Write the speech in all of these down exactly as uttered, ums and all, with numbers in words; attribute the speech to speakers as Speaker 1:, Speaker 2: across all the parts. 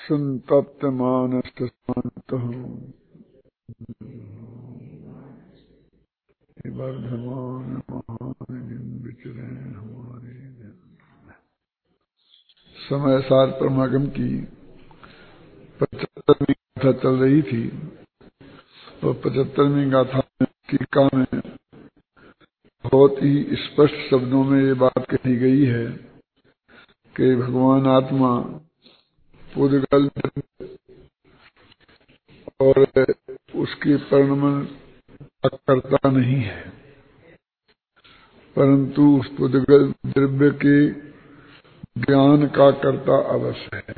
Speaker 1: संतप्त मानस शांत वर्धमान महान विचरे हमारे। समय सार परमागम की पचहत्तरवीं गाथा चल रही थी और पचहत्तरवीं गाथा में टीका में बहुत ही स्पष्ट शब्दों में ये बात कही गई है कि भगवान आत्मा पुद्गल और उसके परिणमन का कर्ता नहीं है, परंतु उस पुद्गल द्रव्य के ज्ञान का कर्ता अवश्य है।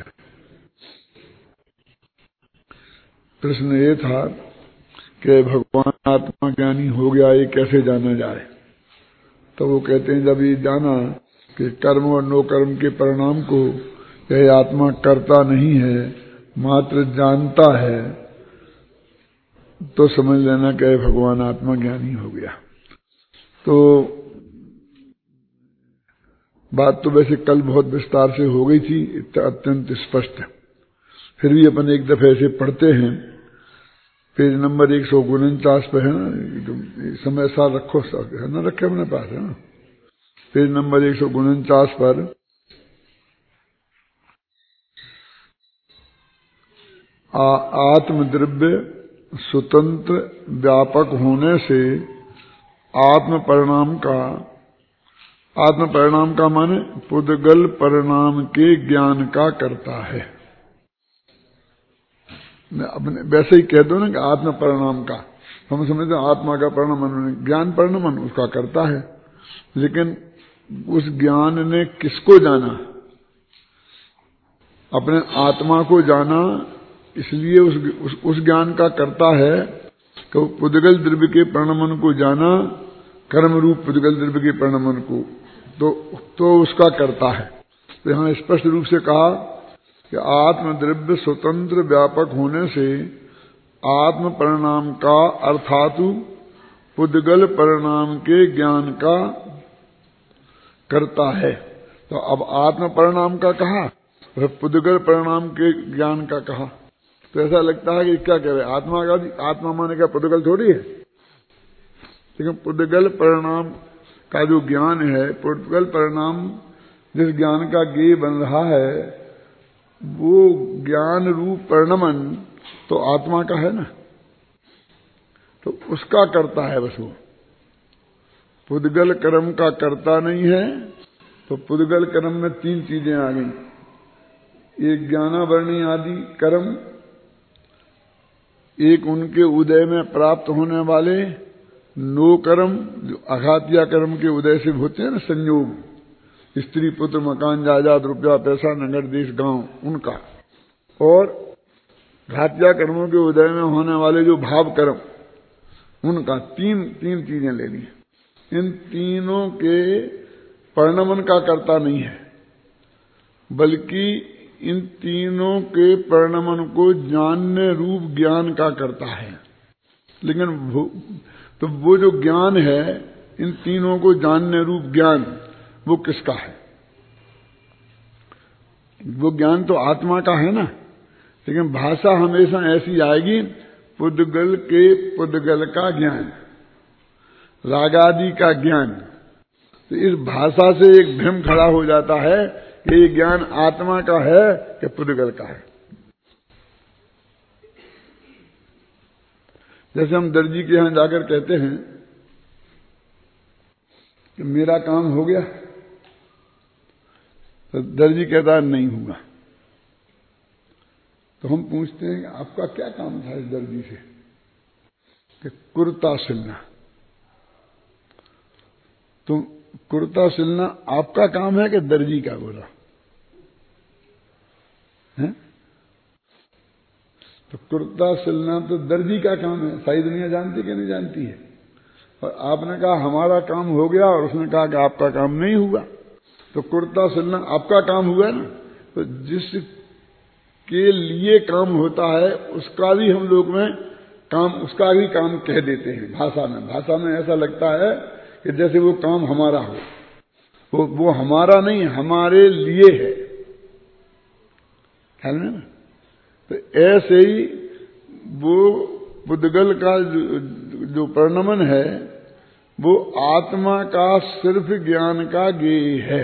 Speaker 1: प्रश्न ये था कि भगवान आत्मा ज्ञानी हो गया, ये कैसे जाना जाए? तो वो कहते हैं जब ये जाना कि कर्म और नो कर्म के परिणाम को यह आत्मा करता नहीं है, मात्र जानता है, तो समझ लेना कि भगवान आत्मा ज्ञानी हो गया। तो बात तो वैसे कल बहुत विस्तार से हो गई थी, अत्यंत स्पष्ट है, फिर भी अपन एक दफे ऐसे पढ़ते हैं। पेज नंबर एक सौ उनचास पे है ना, समय सार रखो है ना, रखे अपने पास है ना, पेज नंबर एक सौ उनचास पर आत्मद्रव्य स्वतंत्र व्यापक होने से आत्म परिणाम का, आत्म परिणाम का माने पुद्गल परिणाम के ज्ञान का करता है। अपने वैसे ही कह दो ना कि आत्म परिणाम का, हम समझते हैं आत्मा का परिणाम ज्ञान परिणाम उसका करता है, लेकिन उस ज्ञान ने किसको जाना? अपने आत्मा को जाना, इसलिए उस उस, उस ज्ञान का करता है कि वो पुद्गल द्रव्य के परिणामन को जाना, कर्म रूप पुद्गल द्रव्य के परिणामन को, तो तो उसका करता है। तो यहाँ स्पष्ट रूप से कहा कि आत्मद्रव्य स्वतंत्र व्यापक होने से आत्म परिणाम का अर्थातु पुद्गल परिणाम के ज्ञान का करता है। तो अब आत्म परिणाम का कहा, पुद्गल परिणाम के ज्ञान का कहा, तो ऐसा लगता है कि क्या कह रहे, आत्मा का, आत्मा माने क्या पुद्गल थोड़ी है? लेकिन पुद्गल परिणाम का जो ज्ञान है, पुद्गल परिणाम जिस ज्ञान का ज्ञेय बन रहा है, वो ज्ञान रूप परिणमन तो आत्मा का है ना, तो उसका करता है बस वो, पुद्गल कर्म का करता नहीं है। तो पुद्गल कर्म में तीन चीजें आ गई, एक ज्ञानावरणी आदि कर्म, एक उनके उदय में प्राप्त होने वाले नो कर्म, जो अघातिया कर्म के उदय से होते हैं ना संयोग, स्त्री पुत्र मकान जायदाद रुपया पैसा नगर देश गांव, उनका, और घातिया कर्मों के उदय में होने वाले जो भाव कर्म, उनका। तीन तीन चीजें ले ली। इन तीनों के परिणमन का करता नहीं है, बल्कि इन तीनों के परिणमन को जानने रूप ज्ञान का करता है। लेकिन वो, तो वो जो ज्ञान है, इन तीनों को जानने रूप ज्ञान, वो किसका है? वो ज्ञान तो आत्मा का है ना, लेकिन भाषा हमेशा ऐसी आएगी, पुद्गल के पुद्गल का ज्ञान, रागादि का ज्ञान। तो इस भाषा से एक भ्रम खड़ा हो जाता है कि ये ज्ञान आत्मा का है कि पुद्गल का है। जैसे हम दर्जी के यहां जाकर कहते हैं कि मेरा काम हो गया, तो दर्जी कहता है नहीं हुआ। तो हम पूछते हैं कि आपका क्या काम था इस दर्जी से? कि कुर्ता सिलना। तो कुर्ता सिलना आपका काम है कि दर्जी का? बोला है, तो कुर्ता सिलना तो दर्जी का काम है, सारी दुनिया जानती कि नहीं जानती है। और आपने कहा हमारा काम हो गया, और उसने कहा कि आपका काम नहीं हुआ। तो कुर्ता सिलना आपका काम हुआ ना, तो जिसके लिए काम होता है उसका भी हम लोग में काम, उसका भी काम कह देते हैं भाषा में। भाषा में ऐसा लगता है कि जैसे वो काम हमारा हो, वो वो हमारा नहीं, हमारे लिए है, ख्याल में ना। तो ऐसे ही वो पुद्गल का जो, जो परिणमन है वो आत्मा का सिर्फ ज्ञान का ज्ञेय है।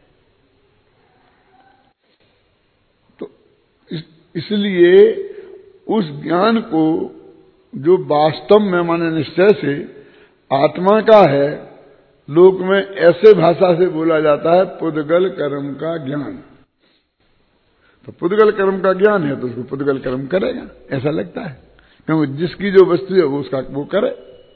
Speaker 1: तो इस, इसलिए उस ज्ञान को जो वास्तव में माने निश्चय से आत्मा का है, लोक में ऐसे भाषा से बोला जाता है पुद्गल कर्म का ज्ञान। तो पुद्गल कर्म का ज्ञान है तो उसको पुद्गल कर्म करेगा, ऐसा लगता है, क्योंकि जिसकी जो वस्तु है वो उसका वो करे।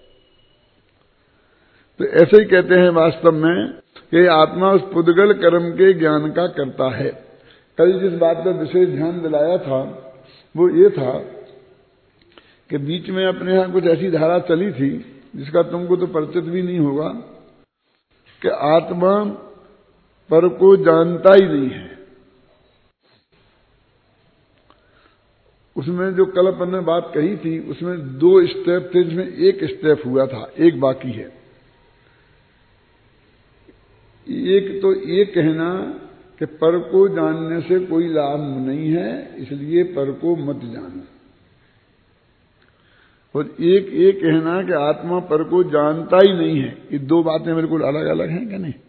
Speaker 1: तो ऐसे ही कहते हैं वास्तव में कि आत्मा उस पुद्गल कर्म के ज्ञान का करता है। कल जिस बात पर विशेष ध्यान दिलाया था वो ये था कि बीच में अपने यहां कुछ ऐसी धारा चली थी जिसका तुमको तो परिचित भी नहीं होगा, कि आत्मा पर को जानता ही नहीं है। उसमें जो कल अपन ने बात कही थी उसमें दो स्टेप थे, जिसमें एक स्टेप हुआ था, एक बाकी है। एक तो ये कहना कि पर को जानने से कोई लाभ नहीं है, इसलिए पर को मत जानो, और एक ये कहना कि आत्मा पर को जानता ही नहीं है। ये दो बातें बिल्कुल अलग अलग हैं क्या नहीं?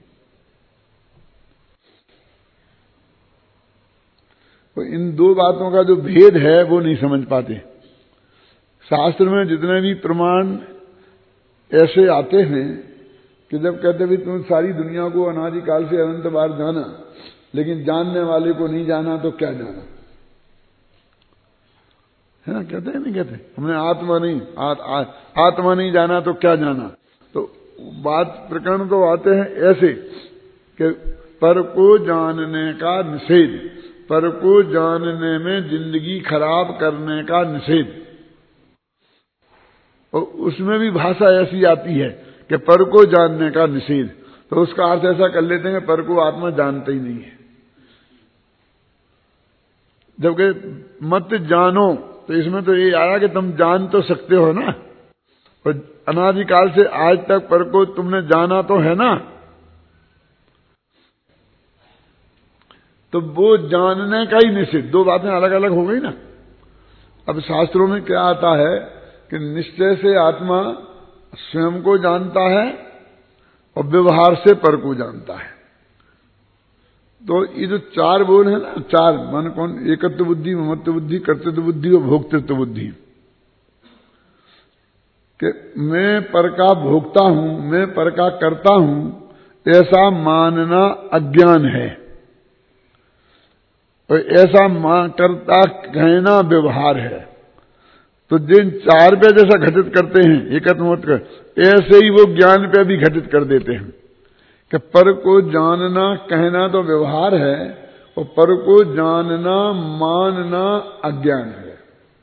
Speaker 1: तो इन दो बातों का जो भेद है वो नहीं समझ पाते। शास्त्र में जितने भी प्रमाण ऐसे आते हैं कि जब कहते भी तुम सारी दुनिया को अनादि काल से अनंत बार जाना, लेकिन जानने वाले को नहीं जाना, तो क्या जाना है ना? कहते हैं नहीं कहते? हमने आत्मा नहीं आ, आ, आत्मा नहीं जाना तो क्या जाना। तो बात प्रकरण तो आते हैं ऐसे कि पर को जानने का निषेध, पर को जानने में जिंदगी खराब करने का निषेध। और उसमें भी भाषा ऐसी आती है कि पर को जानने का निषेध, तो उसका अर्थ ऐसा कर लेते हैं पर को आत्मा जानता ही नहीं है। जबकि मत जानो, तो इसमें तो ये आया कि तुम जान तो सकते हो ना, और अनादिकाल से आज तक पर को तुमने जाना तो है ना। तो वो जानने का ही निषेध, दो बातें अलग अलग हो गई ना। अब शास्त्रों में क्या आता है कि निश्चय से आत्मा स्वयं को जानता है और व्यवहार से पर को जानता है। तो ये जो चार बोल है ना, चार मन कौन, एकत्व बुद्धि, ममत्व बुद्धि, कर्तृत्व बुद्धि और भोक्तृत्व बुद्धि, कि मैं पर का भोगता हूं, मैं पर का करता हूं, ऐसा मानना अज्ञान है, और ऐसा मान करता कहना व्यवहार है। तो जिन चार पे जैसा घटित करते हैं एकत्व मत कर, ऐसे ही वो ज्ञान पे भी घटित कर देते हैं कि पर को जानना कहना तो व्यवहार है, और पर को जानना मानना अज्ञान है।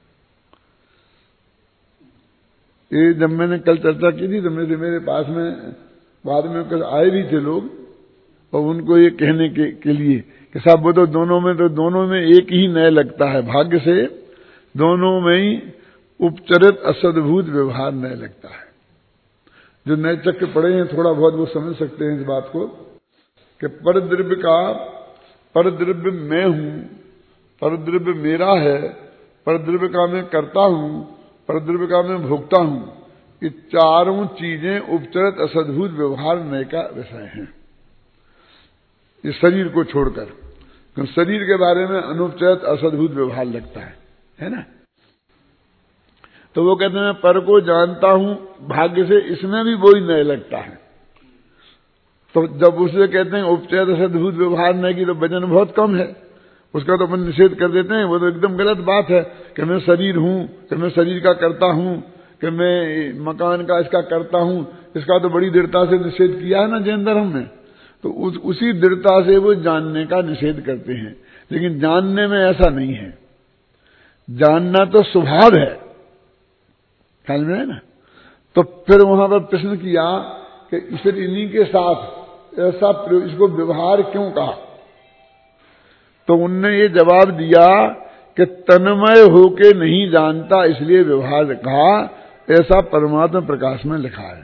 Speaker 1: ये जब मैंने कल चर्चा की थी तो मेरे मेरे पास में बाद में कल आए भी थे लोग, और उनको ये कहने के, के लिए कि साहब वो तो दोनों में तो दोनों में एक ही न्याय लगता है, भाग्य से दोनों में ही उपचरित असद्भुत व्यवहार न्याय लगता है। जो नए चक्र पढ़े हैं थोड़ा बहुत वो समझ सकते हैं इस बात को कि पर द्रव्य का, पर द्रव्य मैं हूं, पर द्रव्य मेरा है, पर द्रव्य का मैं करता हूं, पर द्रव्य का मैं भोगता हूं, ये चारों चीजें उपचरित असद्भुत व्यवहार न्याय का विषय हैं, इस शरीर को छोड़कर। क्योंकि शरीर के बारे में अनुपचरित असद्भुत व्यवहार लगता है, है ना। तो वो कहते हैं पर को जानता हूं, भाग्य से इसमें भी वही न्याय लगता है। तो जब उसे कहते हैं उपचरित असद्भुत व्यवहार न्याय की, तो वजन बहुत कम है, उसका तो अपन निषेध कर देते हैं। वो तो एकदम गलत बात है कि मैं शरीर हूं, कि मैं शरीर का करता हूं, कि मैं मकान का इसका करता हूं, इसका तो बड़ी दृढ़ता से निषेध किया है ना जैन धर्म में। तो उस, उसी दृढ़ता से वो जानने का निषेध करते हैं। लेकिन जानने में ऐसा नहीं है, जानना तो स्वभाव है, ख्याल में है ना। तो फिर वहां पर प्रश्न किया कि फिर इन्हीं के साथ ऐसा इसको व्यवहार क्यों कहा, तो उनने ये जवाब दिया कि तन्मय होके नहीं जानता इसलिए व्यवहार कहा, ऐसा परमात्मा प्रकाश में लिखा है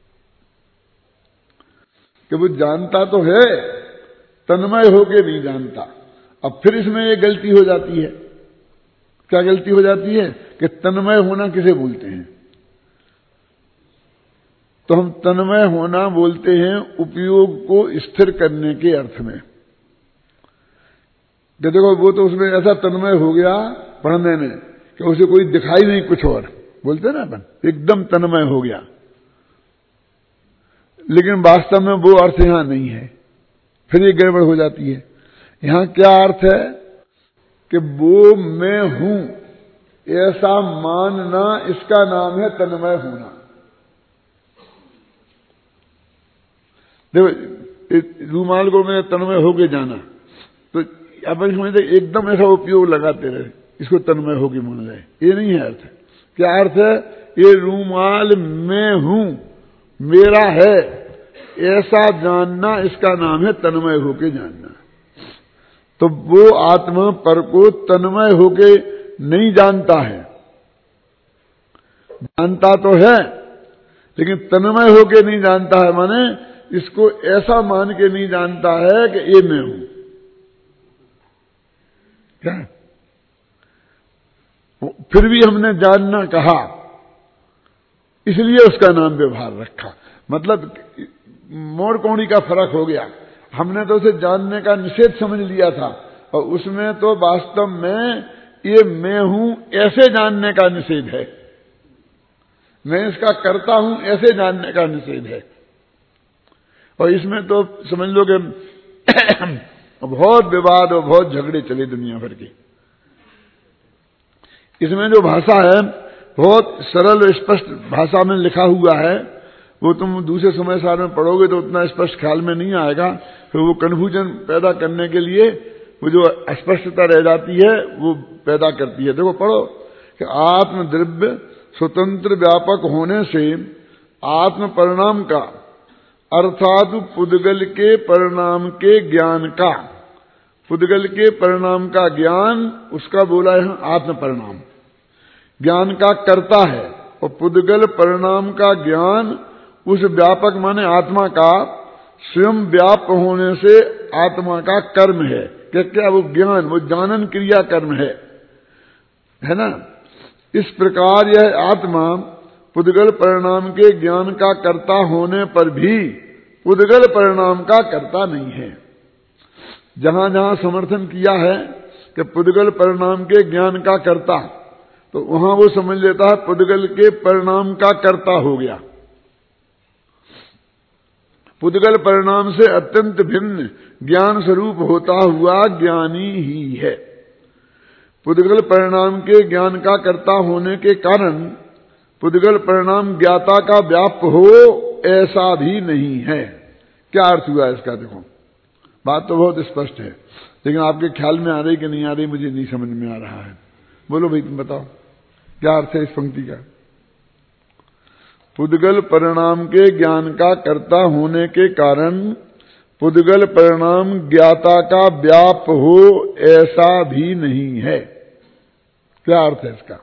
Speaker 1: कि वो जानता तो है, तन्मय होके नहीं जानता। अब फिर इसमें ये गलती हो जाती है क्या गलती हो जाती है कि तन्मय होना किसे बोलते हैं? तो हम तन्मय होना बोलते हैं उपयोग को स्थिर करने के अर्थ में। कि देखो वो तो उसमें ऐसा तन्मय हो गया पढ़ने में कि उसे कोई दिखाई नहीं कुछ और, बोलते ना अपन, एकदम तन्मय हो गया, लेकिन वास्तव में वो अर्थ यहां नहीं है, फिर ये गड़बड़ हो जाती है। यहां क्या अर्थ है कि वो मैं हूं ऐसा मानना, इसका नाम है तन्मय होना। देखो रूमाल को मैं तन्मय होके जाना, तो अपन समझते एकदम ऐसा उपयोग लगाते रहे, इसको तन्मय होके मान जाए, ये नहीं है अर्थ। क्या अर्थ है? ये रूमाल मैं हूं, मेरा है, ऐसा जानना, इसका नाम है तन्मय होके जानना। तो वो आत्मा पर को तन्मय होके नहीं जानता है, जानता तो है लेकिन तन्मय होके नहीं जानता है, माने इसको ऐसा मान के नहीं जानता है कि ये मैं हूं। क्या? फिर भी हमने जानना कहा, इसलिए उसका नाम व्यवहार रखा। मतलब मोड़ कोणी का फर्क हो गया। हमने तो उसे जानने का निषेध समझ लिया था, और उसमें तो वास्तव में ये मैं हूं ऐसे जानने का निषेध है, मैं इसका करता हूं ऐसे जानने का निषेध है। और इसमें तो समझ लो कि बहुत विवाद और बहुत झगड़े चले दुनिया भर के। इसमें जो भाषा है बहुत सरल और स्पष्ट भाषा में लिखा हुआ है, वो तुम दूसरे समय सार में पढ़ोगे तो उतना स्पष्ट ख्याल में नहीं आएगा। फिर वो कन्फ्यूजन पैदा करने के लिए वो जो अस्पष्टता रह जाती है वो पैदा करती है। देखो पढ़ो कि आत्मद्रव्य स्वतंत्र व्यापक होने से आत्म परिणाम का, अर्थात पुद्गल के परिणाम के ज्ञान का, पुद्गल के परिणाम का ज्ञान, उसका बोला है आत्म परिणाम, ज्ञान का करता है। और पुद्गल परिणाम का ज्ञान उस व्यापक माने आत्मा का स्वयं व्याप होने से आत्मा का कर्म है। क्या क्या? वो ज्ञान, वो जानन क्रिया कर्म है, है ना। इस प्रकार यह आत्मा पुद्गल परिणाम के ज्ञान का कर्ता होने पर भी पुद्गल परिणाम का कर्ता नहीं है। जहां जहां समर्थन किया है कि पुद्गल परिणाम के ज्ञान का कर्ता, तो वहां वो समझ लेता है पुद्गल के परिणाम का कर्ता हो गया। पुद्गल परिणाम से अत्यंत भिन्न ज्ञान स्वरूप होता हुआ ज्ञानी ही है। पुद्गल परिणाम के ज्ञान का कर्ता होने के कारण पुद्गल परिणाम ज्ञाता का व्याप हो ऐसा भी नहीं है। क्या अर्थ हुआ इसका? देखो बात तो बहुत स्पष्ट है, लेकिन आपके ख्याल में आ रही कि नहीं आ रही मुझे नहीं समझ में आ रहा है। बोलो भाई, तुम बताओ क्या अर्थ है इस पंक्ति का? पुद्गल परिणाम के ज्ञान का कर्ता होने के कारण पुद्गल परिणाम ज्ञाता का व्याप हो ऐसा भी नहीं है। क्या अर्थ है इसका?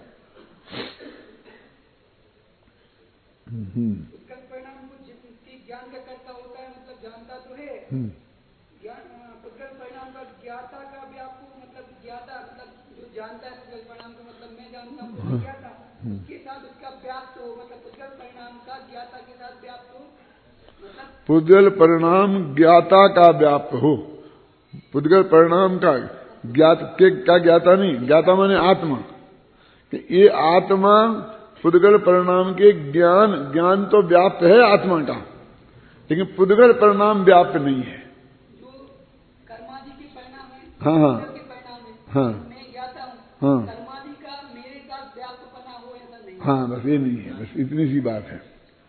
Speaker 2: पुद्गल परिणाम ज्ञान का कर्ता होता है, मतलब जानता तो है। पुद्गल परिणाम का ज्ञाता का व्याप, मतलब ज्ञाता, मतलब जो जानता है पुद्गल परिणाम का, मतलब मैं जानता हूँ ज्ञाता, उसके साथ उसका व्याप्त हो, मतलब पुद्गल परिणाम का ज्ञाता के साथ व्याप्त हो, मतलब
Speaker 1: पुद्गल परिणाम ज्ञाता का व्याप्त हो। पुद्गल परिणाम का ज्ञात के क्या ज्ञाता नहीं, ज्ञाता माने आत्मा। ये आत्मा पुद्गल परिणाम के ज्ञान, ज्ञान तो व्याप्त है आत्मा का, लेकिन पुद्गल परिणाम व्याप्त नहीं है।
Speaker 2: जो कर्मादि के परिणाम है,
Speaker 1: हाँ हाँ
Speaker 2: के परिणाम है,
Speaker 1: हाँ
Speaker 2: मैं ज्ञाता हूँ,
Speaker 1: हाँ
Speaker 2: कर्मादि का मेरे साथ व्याप्तपना हो ऐसा नहीं।
Speaker 1: हाँ, बस ये नहीं है, बस इतनी सी बात है।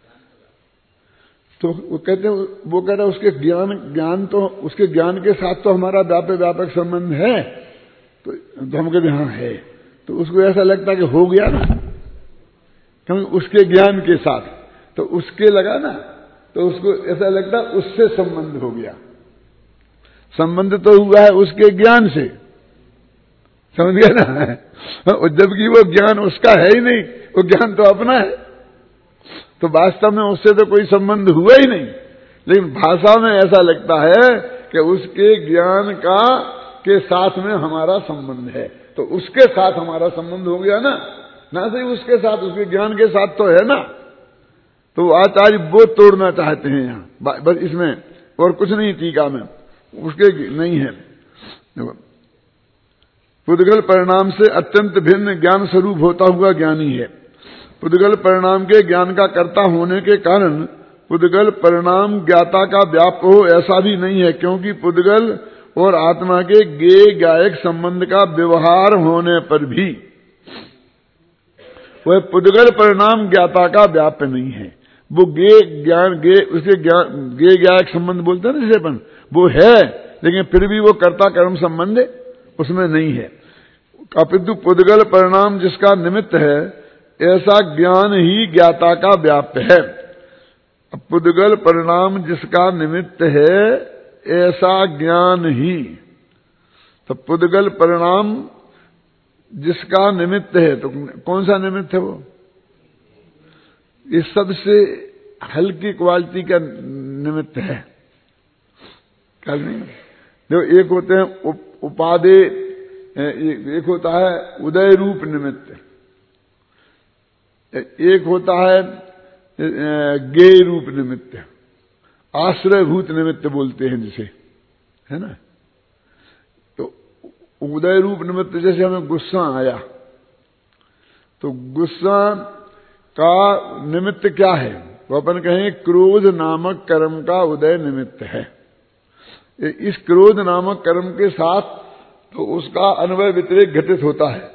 Speaker 1: तो वो कहते हैं, वो कह रहा है उसके ज्ञान, ज्ञान तो उसके ज्ञान के साथ तो हमारा व्यापक व्यापक संबंध है। तो, तो हम कहते हाँ है, तो उसको ऐसा लगता है कि हो गया ना, क्योंकि उसके ज्ञान के साथ, तो उसके लगा ना, तो उसको ऐसा लगता उससे संबंध हो गया। संबंध तो हुआ है उसके ज्ञान से, समझ गया ना। और जबकि वो ज्ञान उसका है ही नहीं, वो ज्ञान तो अपना है, तो वास्तव में उससे तो कोई संबंध हुआ ही नहीं। लेकिन भाषा में ऐसा लगता है कि उसके ज्ञान का के साथ में हमारा संबंध है, तो उसके साथ हमारा संबंध हो गया ना, ना सही उसके साथ, उसके ज्ञान के साथ तो है ना। तो आचार्य वो तोड़ना चाहते हैं यहाँ बस, इसमें और कुछ नहीं, टीका में उसके नहीं है। पुद्गल परिणाम से अत्यंत भिन्न ज्ञान स्वरूप होता हुआ ज्ञानी है। पुद्गल परिणाम के ज्ञान का कर्ता होने के कारण पुद्गल परिणाम ज्ञाता का व्याप हो ऐसा भी नहीं है, क्योंकि पुद्गल और आत्मा के गे गायक संबंध का व्यवहार होने पर भी वह पुद्गल परिणाम ज्ञाता का व्याप्य नहीं है। वो गे ज्ञान गे उसके ज्ञान गे गायक संबंध बोलते हैं ना जैसे अपन, वो है, लेकिन फिर भी वो कर्ता कर्म संबंध उसमें नहीं है। अपितु पुद्गल परिणाम जिसका निमित्त है ऐसा ज्ञान ही ज्ञाता का व्याप्य है। पुद्गल परिणाम जिसका निमित्त है ऐसा ज्ञान ही, तो पुद्गल परिणाम जिसका निमित्त है, तो कौन सा निमित्त है वो? इस सबसे हल्की क्वालिटी का निमित्त है, क्या नहीं? जो एक होते हैं उप, उपादे, एक होता है उदय रूप निमित्त, एक होता है गे रूप निमित्त, आश्रयभूत निमित्त बोलते हैं जिसे, है ना। तो उदय रूप निमित्त जैसे हमें गुस्सा आया, तो गुस्सा का निमित्त क्या है? वो अपन कहें क्रोध नामक कर्म का उदय निमित्त है। इस क्रोध नामक कर्म के साथ तो उसका अन्वय व्यतिरेक घटित होता है,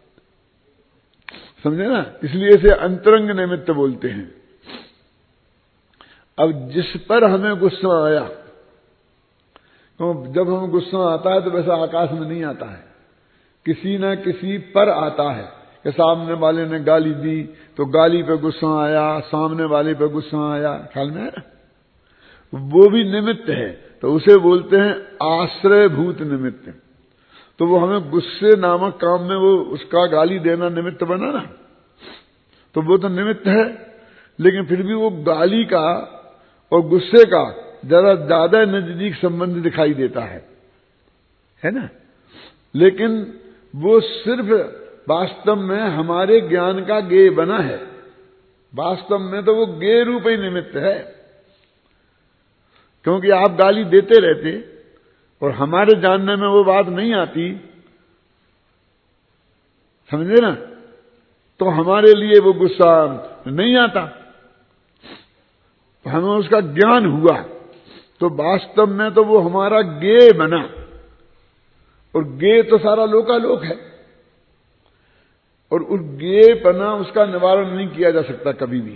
Speaker 1: समझे ना, इसलिए इसे अंतरंग निमित्त बोलते हैं। अब जिस पर हमें गुस्सा आया, तो जब हमें गुस्सा आता है तो वैसा आकाश में नहीं आता है, किसी न किसी पर आता है। कि सामने वाले ने गाली दी तो गाली पे गुस्सा आया, सामने वाले पे गुस्सा आया, ख्याल में है, वो भी निमित्त है, तो उसे बोलते हैं आश्रयभूत निमित्त। तो वो हमें गुस्से नामक काम में वो उसका गाली देना निमित्त बना ना, तो वो तो निमित्त है, लेकिन फिर भी वो गाली का और गुस्से का जरा ज्यादा नजदीक संबंध दिखाई देता है, है ना। लेकिन वो सिर्फ वास्तव में हमारे ज्ञान का गे बना है, वास्तव में तो वो गे रूप ही निमित्त है, क्योंकि आप गाली देते रहते और हमारे जानने में वो बात नहीं आती, समझे ना, तो हमारे लिए वो गुस्सा नहीं आता, हमें उसका ज्ञान हुआ, तो वास्तव में तो वो हमारा गे बना, और गे तो सारा लोकालोक है, और उस गे पना उसका निवारण नहीं किया जा सकता कभी भी।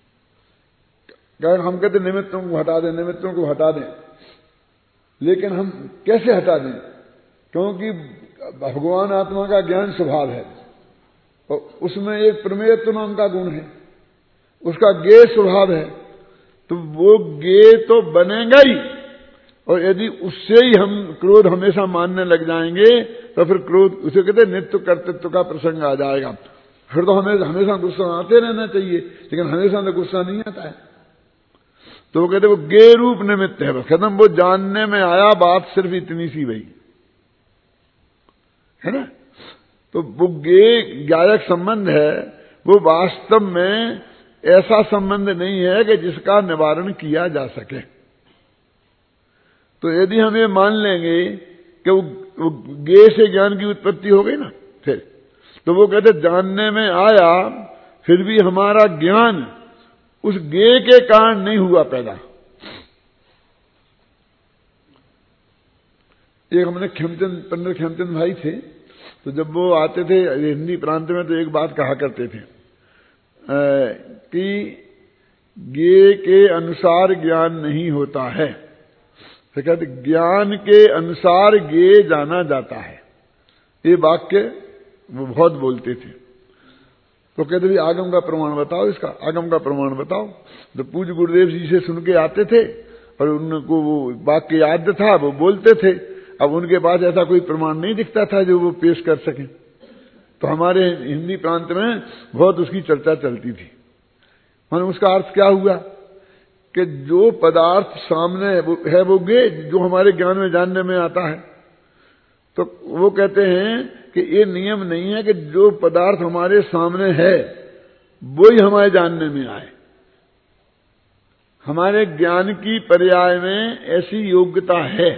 Speaker 1: कारण हम कहते निमित्तों को हटा दें, निमित्तों को हटा दें, लेकिन हम कैसे हटा दें? क्योंकि भगवान आत्मा का ज्ञान स्वभाव है, और उसमें एक प्रमेयत्व नाम का गुण है, उसका गे स्वभाव है, तो वो गे तो बनेगा ही। और यदि उससे ही हम क्रोध हमेशा मानने लग जाएंगे तो फिर क्रोध, उसे कहते नित्य कर्तृत्व का प्रसंग आ जाएगा। फिर तो हमें हमेशा गुस्सा आते रहना चाहिए, लेकिन हमेशा तो गुस्सा नहीं आता है। तो वो कहते वो गे रूप निमित्त है, बस खत्म। वो जानने में आया, बात सिर्फ इतनी सी भई, है ना। तो वो गे गायक संबंध है, वो वास्तव में ऐसा संबंध नहीं है कि जिसका निवारण किया जा सके। तो यदि हम ये मान लेंगे कि वो, वो गे से ज्ञान की उत्पत्ति हो गई ना, फिर तो वो कहते जानने में आया, फिर भी हमारा ज्ञान उस गे के कारण नहीं हुआ पैदा। एक हमने खेमचंद पंडित खेमचंद भाई थे, तो जब वो आते थे हिंदी प्रांत में, तो एक बात कहा करते थे आ, कि गे के अनुसार ज्ञान नहीं होता है, तो कहते ज्ञान के अनुसार गे जाना जाता है। ये वाक्य वो बहुत बोलते थे। तो कहते थे आगम का प्रमाण बताओ, इसका आगम का प्रमाण बताओ। तो पूज्य गुरुदेव जी से सुन के आते थे और उनको वो वाक्य याद था, वो बोलते थे। अब उनके पास ऐसा कोई प्रमाण नहीं दिखता था जो वो पेश कर सके, तो हमारे हिंदी प्रांत में बहुत उसकी चर्चा चलती थी। माने उसका अर्थ क्या हुआ कि जो पदार्थ सामने है वो, है वो गे, जो हमारे ज्ञान में जानने में आता है, तो वो कहते हैं कि ये नियम नहीं है कि जो पदार्थ हमारे सामने है वो ही हमारे जानने में आए। हमारे ज्ञान की पर्याय में ऐसी योग्यता है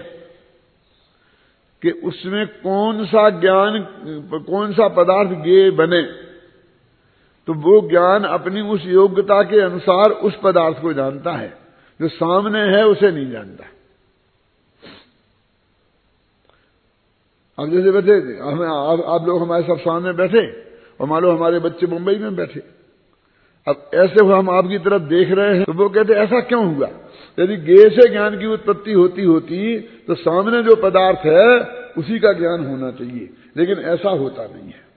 Speaker 1: कि उसमें कौन सा ज्ञान, कौन सा पदार्थ ज्ञेय बने, तो वो ज्ञान अपनी उस योग्यता के अनुसार उस पदार्थ को जानता है, जो सामने है उसे नहीं जानता। अब जैसे बैठे हमें आप, आप लोग हमारे सब सामने बैठे और मान लो हमारे बच्चे मुंबई में बैठे, अब ऐसे हम आपकी तरफ देख रहे हैं तो वो कहते ऐसा क्यों हुआ? यदि ज्ञेय से ज्ञान की उत्पत्ति होती होती तो सामने जो पदार्थ है उसी का ज्ञान होना चाहिए, लेकिन ऐसा होता नहीं है।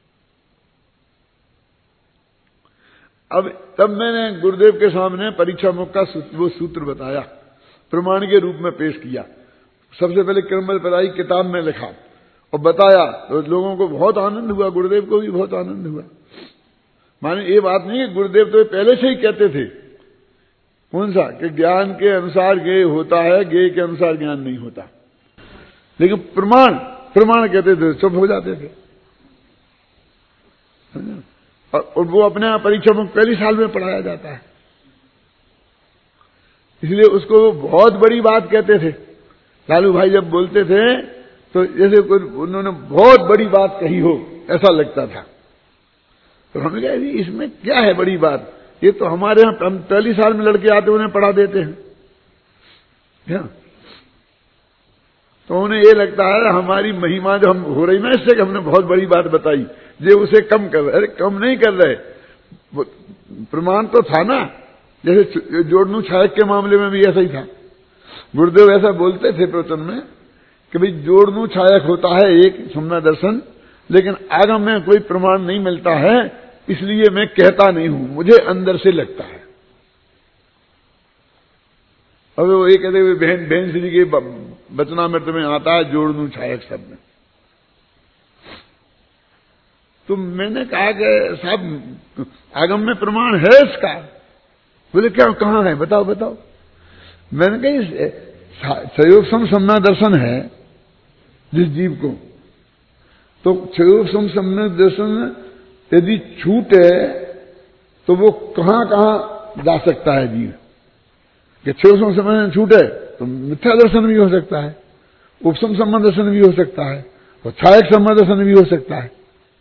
Speaker 1: अब तब मैंने गुरुदेव के सामने परीक्षा मुख का वो सूत्र बताया, प्रमाण के रूप में पेश किया। सबसे पहले क्रमबद्ध पदाई किताब में लिखा और बताया, तो लोगों को बहुत आनंद हुआ, गुरुदेव को भी बहुत आनंद हुआ। माने ये बात नहीं है, गुरुदेव तो पहले से ही कहते थे, कौन सा, कि ज्ञान के अनुसार ज्ञेय होता है, ज्ञेय के अनुसार ज्ञान नहीं होता। लेकिन प्रमाण प्रमाण कहते थे, चुप हो जाते थे। और वो अपने परीक्षा में पहली साल में पढ़ाया जाता है, इसलिए उसको बहुत बड़ी बात कहते थे। लालू भाई जब बोलते थे तो जैसे कोई उन्होंने बहुत बड़ी बात कही हो ऐसा लगता था। तो हमने कहा इसमें क्या है बड़ी बात, ये तो हमारे यहाँ हम पहली साल में लड़के आते उन्हें पढ़ा देते हैं क्या? तो उन्हें ये लगता है हमारी महिमा जो हम हो रही ना इससे कि हमने बहुत बड़ी बात बताई, ये उसे कम कर रहे। अरे कम नहीं कर रहे, प्रमाण तो था ना। जैसे जोड़नू छायक के मामले में भी ऐसा ही था। गुरुदेव ऐसा बोलते थे प्रवचन में कि भाई जोड़नू छायक होता है एक सम्यक दर्शन, लेकिन आगम में कोई प्रमाण नहीं मिलता है, इसलिए मैं कहता नहीं हूं, मुझे अंदर से लगता है। अब वो ये कहते हुए बहन बहन श्री के वचनामृत में आता है जोड़नू छायक शब्द। तो मैंने कहा कि साहब आगम में प्रमाण है इसका? बोले क्या, कहां है, बताओ बताओ। मैंने कहा संयोग सम सम्यक दर्शन है जिस जीव को, तो संयोग सम सम्यक दर्शन यदि छूटे तो वो कहां कहां जा सकता है जीव? कि संयोग सम सम्यक छूटे तो मिथ्या दर्शन भी हो सकता है, उपसम सम्यक दर्शन भी हो सकता है, और छायक सम्यक दर्शन भी हो सकता है।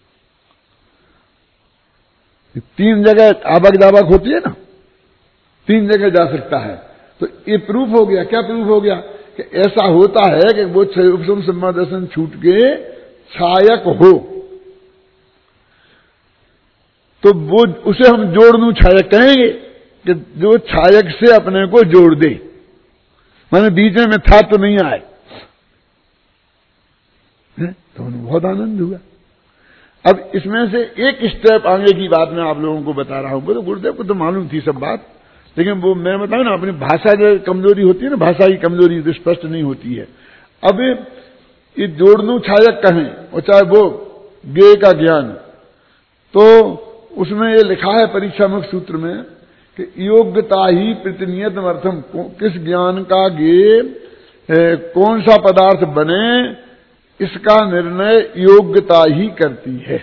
Speaker 1: तीन जगह आबक जाबक होती है ना, तीन जगह जा सकता है। तो ये प्रूफ हो गया। क्या प्रूफ हो गया? कि ऐसा होता है कि वो उपसम सम्यक दर्शन छूट के छायक हो, तो वो उसे हम जोड़नू छायक कहेंगे, कि जो छायक से अपने को जोड़ दे, माने बीच में था तो नहीं आए। तो उन्हें बहुत आनंद हुआ। अब इसमें से एक स्टेप आगे की बात मैं आप लोगों को बता रहा हूं। तो गुरुदेव को तो मालूम थी सब बात, लेकिन वो मैं बताऊं ना, अपनी भाषा जो कमजोरी होती है ना, भाषा की कमजोरी जो स्पष्ट नहीं होती है। अब ये जोड़नू छायक कहें और चाहे वो ज्ञेय का ज्ञान, तो उसमें ये लिखा है परीक्षा मुख सूत्र में कि योग्यता ही प्रतिनियत अर्थम, किस ज्ञान का ज्ञेय कौन सा पदार्थ बने इसका निर्णय योग्यता ही करती है।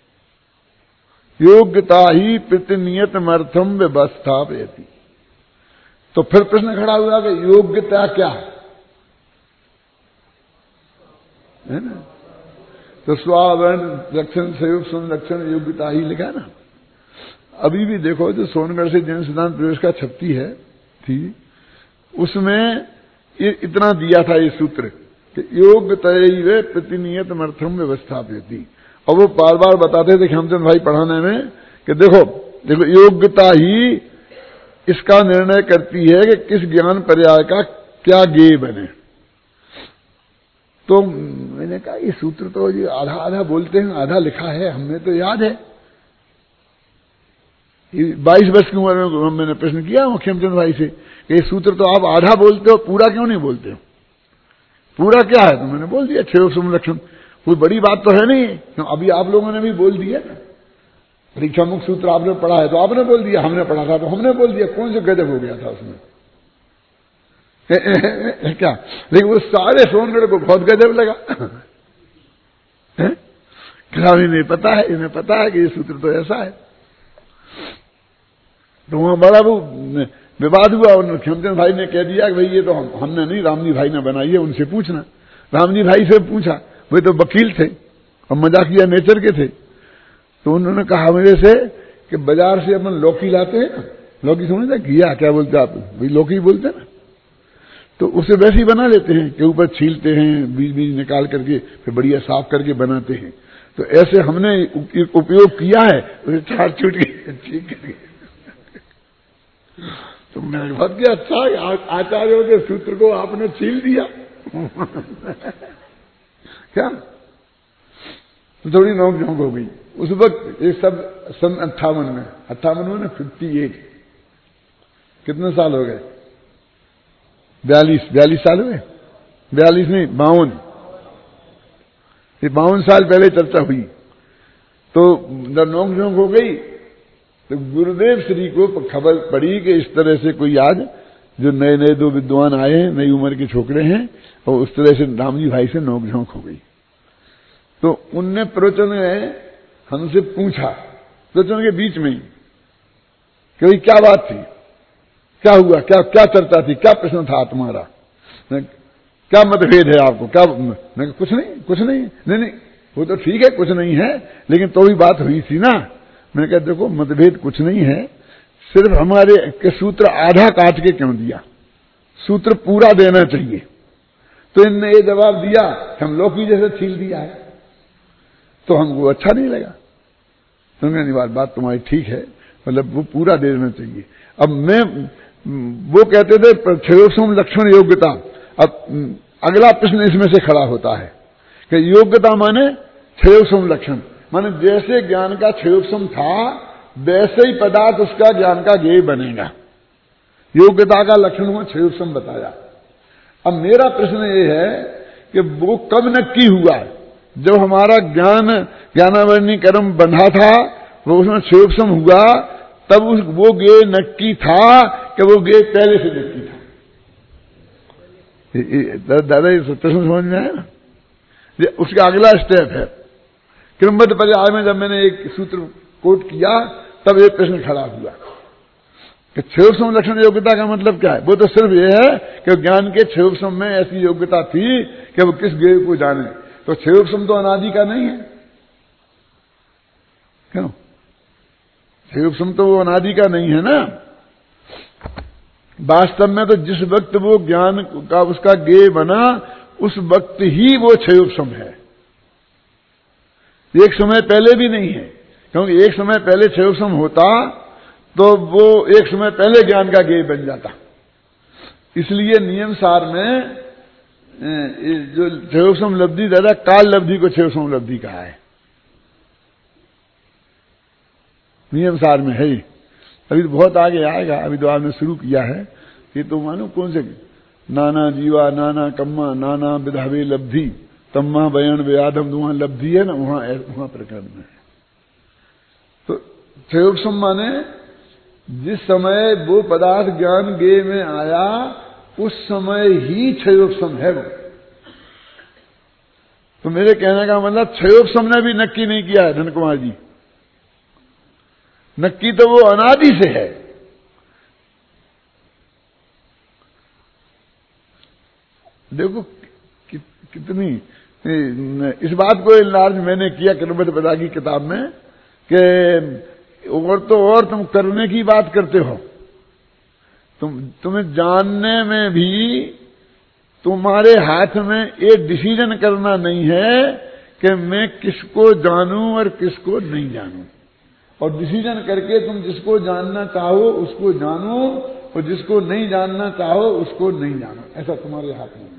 Speaker 1: योग्यता ही प्रतिनियत अर्थम व्यवस्था रहती। तो फिर प्रश्न खड़ा हुआ कि योग्यता क्या है, है ना? तो स्वावर्ण लक्षण संयोग संरक्षण योग्यता ही लिखा ना। अभी भी देखो जो सोनगढ़ से जैन सिद्धांत प्रवेश का छपती है थी, उसमें ये इतना दिया था ये सूत्र कि योग्यतैव प्रतिनियत अर्थम व्यवस्थापयति। और वो बार बार बताते थे खेमचंद भाई पढ़ाने में कि देखो देखो योग्यता ही इसका निर्णय करती है कि किस ज्ञान पर्याय का क्या ज्ञेय बने। तो मैंने कहा ये सूत्र तो जी आधा आधा बोलते हैं, आधा लिखा है, हमें तो याद है। बाईस वर्ष की उम्र में मैंने प्रश्न किया खेमचंद भाई से कि ये सूत्र तो आप आधा बोलते हो, पूरा क्यों नहीं बोलते हो? पूरा क्या है? तो मैंने बोल दिया छह संरक्षण। कोई बड़ी बात तो है नहीं, अभी आप लोगों ने भी बोल दिया ना, परीक्षा मुख सूत्र आपने पढ़ा है तो आपने बोल दिया, हमने पढ़ा था तो हमने बोल दिया। कौन सा गजब हो गया था उसमें? क्या? लेकिन वो सारे सोनगढ़ को बहुत गजब लगा। खिलाड़ी नहीं पता है, इन्हें पता है कि ये सूत्र तो ऐसा है। तो वहां बड़ा वो विवाद हुआ, उन्होंने खेमचंद भाई ने कह दिया कि भाई ये तो हम, हमने नहीं, रामजी भाई ने बनाई है, उनसे पूछना। रामजी भाई से पूछा, वे तो वकील थे और मजाकिया नेचर के थे। तो उन्होंने कहा मेरे से कि बाजार से अपन लौकी लाते हैं ना, लौकी समझते घिया क्या बोलते आप, भाई लौकी बोलते हैं ना, तो उसे वैसे ही बना लेते हैं कि ऊपर छीलते हैं, बीज बीज निकाल करके फिर बढ़िया साफ करके बनाते हैं। तो ऐसे हमने उपयोग किया है, उसे छाट छूट के ठीक करके। तो मैंने बहुत किया, अच्छा आचार्यों के सूत्र को आपने छील दिया। क्या तो थोड़ी नोक झोंक हो गई उस वक्त। ये सब सन अट्ठावन में, अट्ठावन में ना फिफ्टी एट, कितने साल हो गए? बयालीस बयालीस साल हुए, बयालीस नहीं बावन, ये बावन साल पहले चर्चा हुई। तो जब नोक झोंक हो गई तो गुरुदेव श्री को खबर पड़ी कि इस तरह से कोई आज जो नए नए दो विद्वान आए हैं, नई उम्र के छोकरे हैं, और उस तरह से रामजी भाई से नोक झोंक हो गई। तो उनने प्रवचन में हमसे पूछा, प्रवचन के बीच में ही, कि भाई क्या बात थी, क्या हुआ, क्या क्या चर्चा थी, क्या प्रश्न था तुम्हारा, क्या मतभेद है आपको, क्या? मैं कुछ नहीं कुछ नहीं नहीं नहीं वो तो ठीक है कुछ नहीं है, लेकिन तो भी बात हुई थी ना। मैंने कहा देखो मतभेद कुछ नहीं है, सिर्फ हमारे के सूत्र आधा काट के क्यों दिया, सूत्र पूरा देना चाहिए। तो इनने ये जवाब दिया हम लौकी जैसे छील दिया है, तो हमको अच्छा नहीं लगा। तो मैंने बात बात तुम्हारी ठीक है, मतलब वो पूरा दे देना चाहिए। अब मैं वो कहते थे क्षयोपम लक्षण योग्यता, अब अगला प्रश्न इसमें से खड़ा होता है कि योग्यता माने क्षयोपम लक्षण, माने जैसे ज्ञान का क्षयोपम था वैसे ही पदार्थ उसका ज्ञान का ज्ञेय बनेगा। योग्यता का लक्षण हुआ क्षयोपम बताया। अब मेरा प्रश्न ये है कि वो कब नक्की हुआ? जब हमारा ज्ञान ज्ञानावरणी कर्म बंधा था, वो उसमें क्षयोपम हुआ, तब उस वो ज्ञेय नक्की था कि वो ज्ञेय पहले से नक्की था। दादा ये प्रश्न समझ में आया ना? ये उसका अगला स्टेप है। क्रमबद्ध पर्याय में जब मैंने एक सूत्र कोट किया तब एक प्रश्न खड़ा हुआ कि क्षयोपम लक्षण योग्यता का मतलब क्या है? वो तो सिर्फ ये है कि ज्ञान के क्षयोपम में ऐसी योग्यता थी कि वो किस ज्ञेय को जाने। तो क्षयोपम तो अनादि का नहीं है, क्यों? क्षयोपम तो वो अनादि का नहीं है ना। वास्तव में तो जिस वक्त वो ज्ञान का उसका ज्ञेय बना उस वक्त ही वो क्षयोपम है, एक समय पहले भी नहीं है। क्योंकि एक समय पहले क्षयोपम होता तो वो एक समय पहले ज्ञान का ज्ञेय बन जाता। इसलिए नियम सार में जो क्षयोपम लब्धि दादा काल लब्धि को क्षयोपम लब्धि कहा है, नियम सार में है। अभी तो बहुत आगे आएगा, अभी तो आपने शुरू किया है। ये तो मानो कौन से नाना जीवा नाना कम्मा नाना विधावे लब्धि तम्मा बयन व्याधम, वहां लब्धि है ना, वहां वहां प्रकरण में है। तो क्षयोपम माने जिस समय वो पदार्थ ज्ञान ज्ञेय में आया उस समय ही क्षयोपम है वो। तो मेरे कहने का मतलब क्षयोपम ने भी नक्की नहीं किया है धन कुमार जी, नक्की तो वो अनादि से है। देखो कि, कितनी इस बात को इलाज मैंने किया क्रमबद्ध पदा की किताब में कि और तो और तुम करने की बात करते हो, तुम तुम्हें जानने में भी तुम्हारे हाथ में ये डिसीजन करना नहीं है कि मैं किसको जानूं और किसको नहीं जानूं। और डिसीजन करके तुम जिसको जानना चाहो उसको जानो और जिसको नहीं जानना चाहो उसको नहीं जानो, ऐसा तुम्हारे हाथ में नहीं है।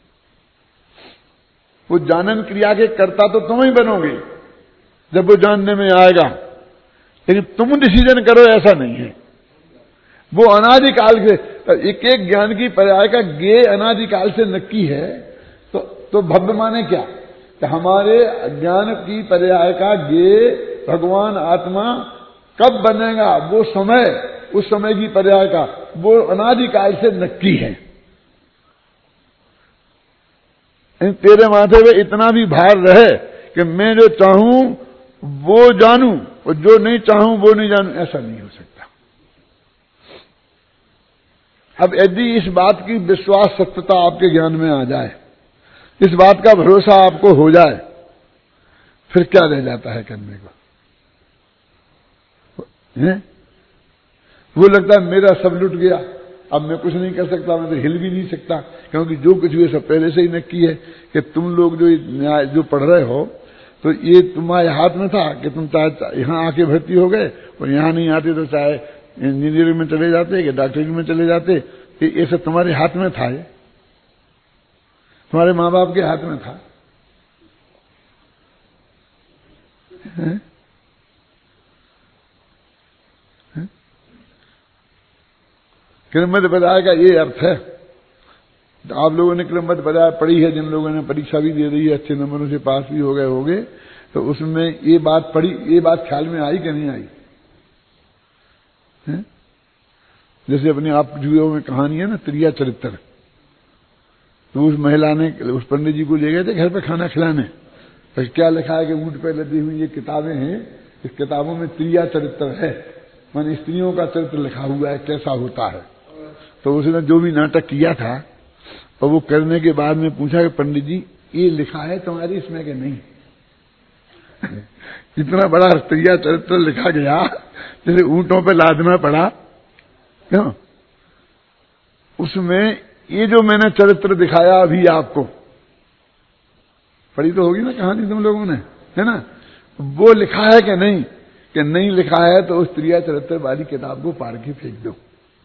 Speaker 1: वो जानन क्रिया के कर्ता तो तुम ही बनोगे जब वो जानने में आएगा, लेकिन तुम डिसीजन करो ऐसा नहीं है। वो अनादिकाल से एक एक ज्ञान की पर्याय का ज्ञेय अनादिकाल से नक्की है। तो तो भव्य माने क्या कि हमारे ज्ञान की पर्याय का ज्ञेय भगवान आत्मा कब बनेगा, वो समय, उस समय की पर्याय का वो अनादिकाल से नक्की है। तेरे माथे पे इतना भी भार रहे कि मैं जो चाहूं वो जानूं और जो नहीं चाहूं वो नहीं जानूं, ऐसा नहीं हो सकता। अब यदि इस बात की विश्वास सत्यता आपके ज्ञान में आ जाए, इस बात का भरोसा आपको हो जाए, फिर क्या रह जाता है करने को? है? वो लगता है मेरा सब लुट गया, अब मैं कुछ नहीं कर सकता, मैं तो हिल भी नहीं सकता, क्योंकि जो कुछ हुए सब पहले से ही नक्की है कि तुम लोग जो न्याय जो पढ़ रहे हो तो ये तुम्हारे हाथ में था कि तुम चाहे यहां आके भर्ती हो गए और यहां नहीं आते तो चाहे इंजीनियरिंग में चले जाते कि डॉक्टरी में चले जाते, ये सब तुम्हारे हाथ में था, ये तुम्हारे माँ बाप के हाथ में था। है? क्रमबद्ध पदार्थ का ये अर्थ है। तो आप लोगों ने क्रमबद्ध पदार्थ पढ़ी है, जिन लोगों ने परीक्षा भी दे दी है, अच्छे नंबरों से पास भी हो गए होंगे, तो उसमें ये बात पढ़ी, ये बात ख्याल में आई कि नहीं आई? है? जैसे अपने आप जुएओं में कहानी है ना, त्रिया चरित्र, तो उस महिला ने उस पंडित जी को ले गए थे घर पे खाना खिलाने, तो क्या लिखा है कि ऊंट पे लदी हुई ये किताबें हैं, इस किताबों में त्रिया चरित्र है, माने स्त्रियों का चरित्र लिखा हुआ है कैसा होता है। तो उसने जो भी नाटक किया था और वो करने के बाद में पूछा कि पंडित जी ये लिखा है तुम्हारी इसमें कि नहीं? इतना बड़ा स्त्रिया चरित्र लिखा गया जैसे ऊंटों पे लादना पड़ा, क्यों? उसमें ये जो मैंने चरित्र दिखाया अभी आपको, पढ़ी तो होगी ना कहानी तुम लोगों ने, है ना? वो लिखा है कि नहीं? कि नहीं लिखा है तो उस त्रिया चरित्र वाली किताब को पार के फेंक दो,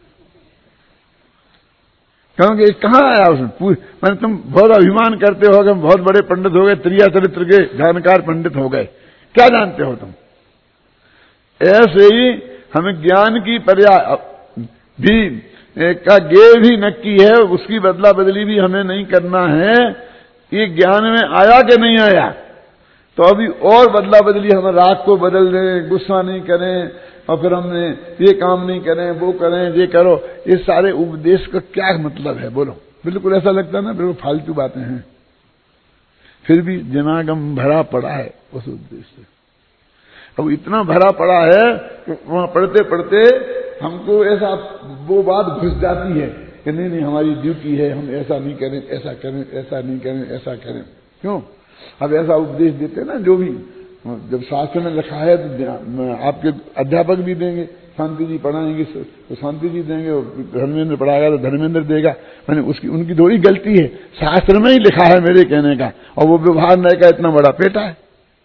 Speaker 1: क्योंकि कहां आया उसमें? मैंने तुम बहुत अभिमान करते हो कि हम बहुत बड़े पंडित हो गए, त्रिया चरित्र के जानकार पंडित हो गए, क्या जानते हो तुम? ऐसे ही हमें ज्ञान की पर्या भी का गे भी नक्की है, उसकी बदला बदली भी हमें नहीं करना है। ये ज्ञान में आया कि नहीं आया, तो अभी और बदला बदली हम राग को बदल दें, गुस्सा नहीं करें और फिर हमने ये काम नहीं करें, वो करें, ये करो, ये सारे उपदेश का क्या मतलब है बोलो? बिल्कुल ऐसा लगता है ना, बिल्कुल फालतू बातें हैं, फिर भी जनागम भरा पड़ा है उस उपदेश से। अब इतना भरा पड़ा है कि वहां पढ़ते पढ़ते हमको ऐसा वो बात घुस जाती है कि नहीं नहीं हमारी ड्यूटी है, हम ऐसा नहीं करें, ऐसा करें, ऐसा नहीं करें, ऐसा करें। क्यों? अब ऐसा उपदेश देते ना जो भी, जब शास्त्र में लिखा है तो आपके अध्यापक भी देंगे, शांति जी पढ़ाएंगे तो शांति जी देंगे, और धर्मेंद्र पढ़ाएगा तो धर्मेंद्र देगा, मैंने उसकी उनकी थोड़ी गलती है, शास्त्र में ही लिखा है मेरे कहने का, और वो व्यवहार नहीं का इतना बड़ा पेटा है।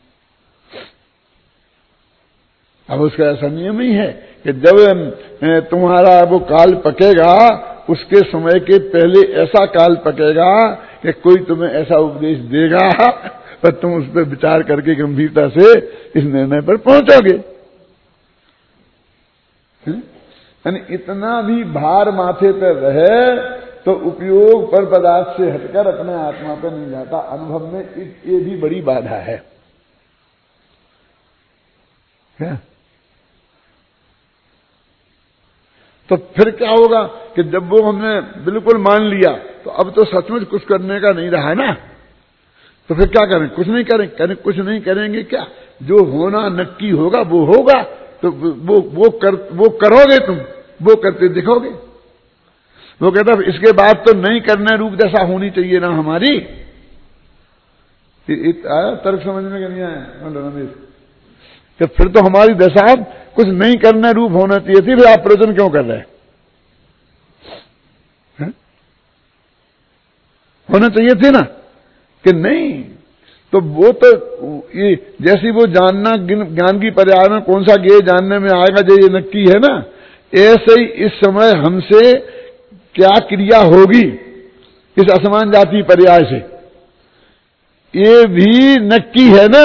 Speaker 1: अब उसका ऐसा नियम ही है कि जब तुम्हारा वो काल पकेगा, उसके समय के पहले ऐसा काल पकेगा कि कोई तुम्हें ऐसा उपदेश देगा पर तुम उस पर विचार करके गंभीरता से इस निर्णय पर पहुंचोगे। यानी इतना भी भार माथे पर रहे तो उपयोग पर पदार्थ से हटकर अपने आत्मा पर नहीं जाता। अनुभव में ये भी बड़ी बाधा है। क्या? तो फिर क्या होगा कि जब वो हमने बिल्कुल मान लिया तो अब तो सचमुच कुछ करने का नहीं रहा ना, तो फिर क्या करें? कुछ नहीं करें, करें कुछ नहीं करेंगे क्या? जो होना नक्की होगा वो होगा, तो वो वो कर वो करोगे, तुम वो करते दिखोगे। वो कहता इसके बाद तो नहीं करने रूप दशा होनी चाहिए ना हमारी। आया तर्क समझ में नहीं आया रमेश? कि फिर तो हमारी दशा कुछ नहीं करने रूप होना चाहिए थी, फिर आप प्रवचन क्यों कर रहे हैं? होना चाहिए थी ना कि नहीं। तो वो तो ये जैसी वो जानना ज्ञान की पर्याय में कौन सा ज्ञेय जानने में आएगा जो ये नक्की है ना, ऐसे ही इस समय हमसे क्या क्रिया होगी इस असमान जाति पर्याय से, ये भी नक्की है ना।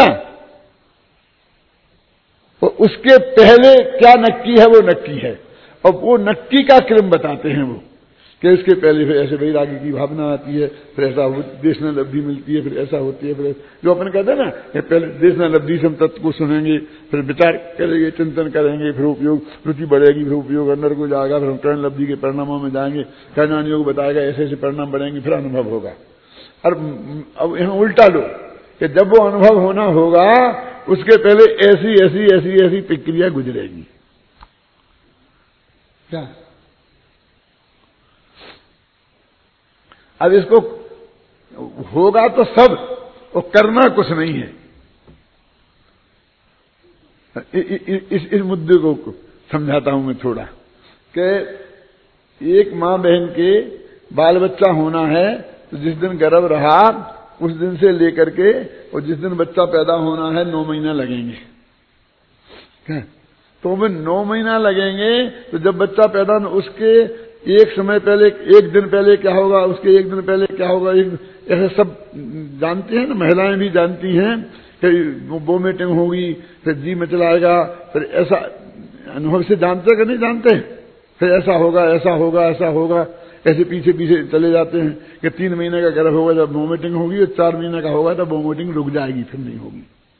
Speaker 1: तो उसके पहले क्या नक्की है वो नक्की है, और वो नक्की का क्रम बताते हैं वो कि इसके पहले फिर ऐसे वैराग्य की भावना आती है, फिर ऐसा देशना लब्धि मिलती है, फिर ऐसा होती है, फिर जो अपन कहते हैं ना कि पहले देशना लब्धि से हम तत्व को सुनेंगे, फिर विचार करेंगे, चिंतन करेंगे, फिर उपयोग रुचि बढ़ेगी, फिर उपयोग अंदर को जाएगा, फिर हम कर्ण लब्धि के परिणामों में जाएंगे, कर्णानियों को बताएगा ऐसे ऐसे परिणाम बढ़ेंगे, फिर अनुभव होगा। और अब यहाँ उल्टा लो कि जब वो अनुभव होना होगा उसके पहले ऐसी ऐसी ऐसी ऐसी प्रक्रिया गुजरेगी। क्या अब इसको होगा तो सब, और करना कुछ नहीं है। इस इस मुद्दे को समझाता हूं मैं थोड़ा, कि एक मां बहन के बाल बच्चा होना है तो जिस दिन गर्भ रहा उस दिन से लेकर के और जिस दिन बच्चा पैदा होना है नौ महीना लगेंगे। क्या तो वो नौ महीना लगेंगे, तो जब बच्चा पैदा उसके एक समय पहले, एक दिन पहले क्या होगा, उसके एक दिन पहले क्या होगा, ऐसे सब जानती हैं ना, महिलाएं भी जानती हैं कि वोमिटिंग होगी, फिर जी में चलाएगा, फिर ऐसा अनुभव से जानते कि नहीं जानते, फिर ऐसा होगा ऐसा होगा ऐसा होगा, ऐसे पीछे पीछे चले जाते हैं कि तीन महीने का गर्भ होगा जब वोमिटिंग होगी, और चार महीने का होगा तब वोमिटिंग रुक जाएगी, फिर नहीं होगी।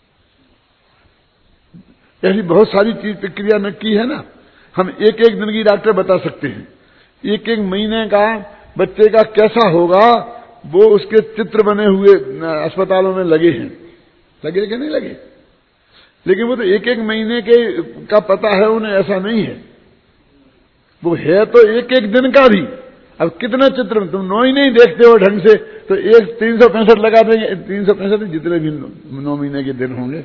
Speaker 1: ऐसी बहुत सारी चीज प्रक्रिया नक्की है ना। हम एक एक दिन की डॉक्टर बता सकते हैं, एक एक महीने का बच्चे का कैसा होगा, वो उसके चित्र बने हुए अस्पतालों में लगे हैं, लगे कि नहीं लगे, लेकिन वो तो एक एक महीने के का पता है उन्हें, ऐसा नहीं है। वो है तो एक एक दिन का भी। अब कितना चित्र, तुम नौ ही नहीं देखते हो ढंग से, तो एक तीन सौ पैंसठ लगा देंगे, तीन सौ पैंसठ जितने भी नौ महीने के दिन होंगे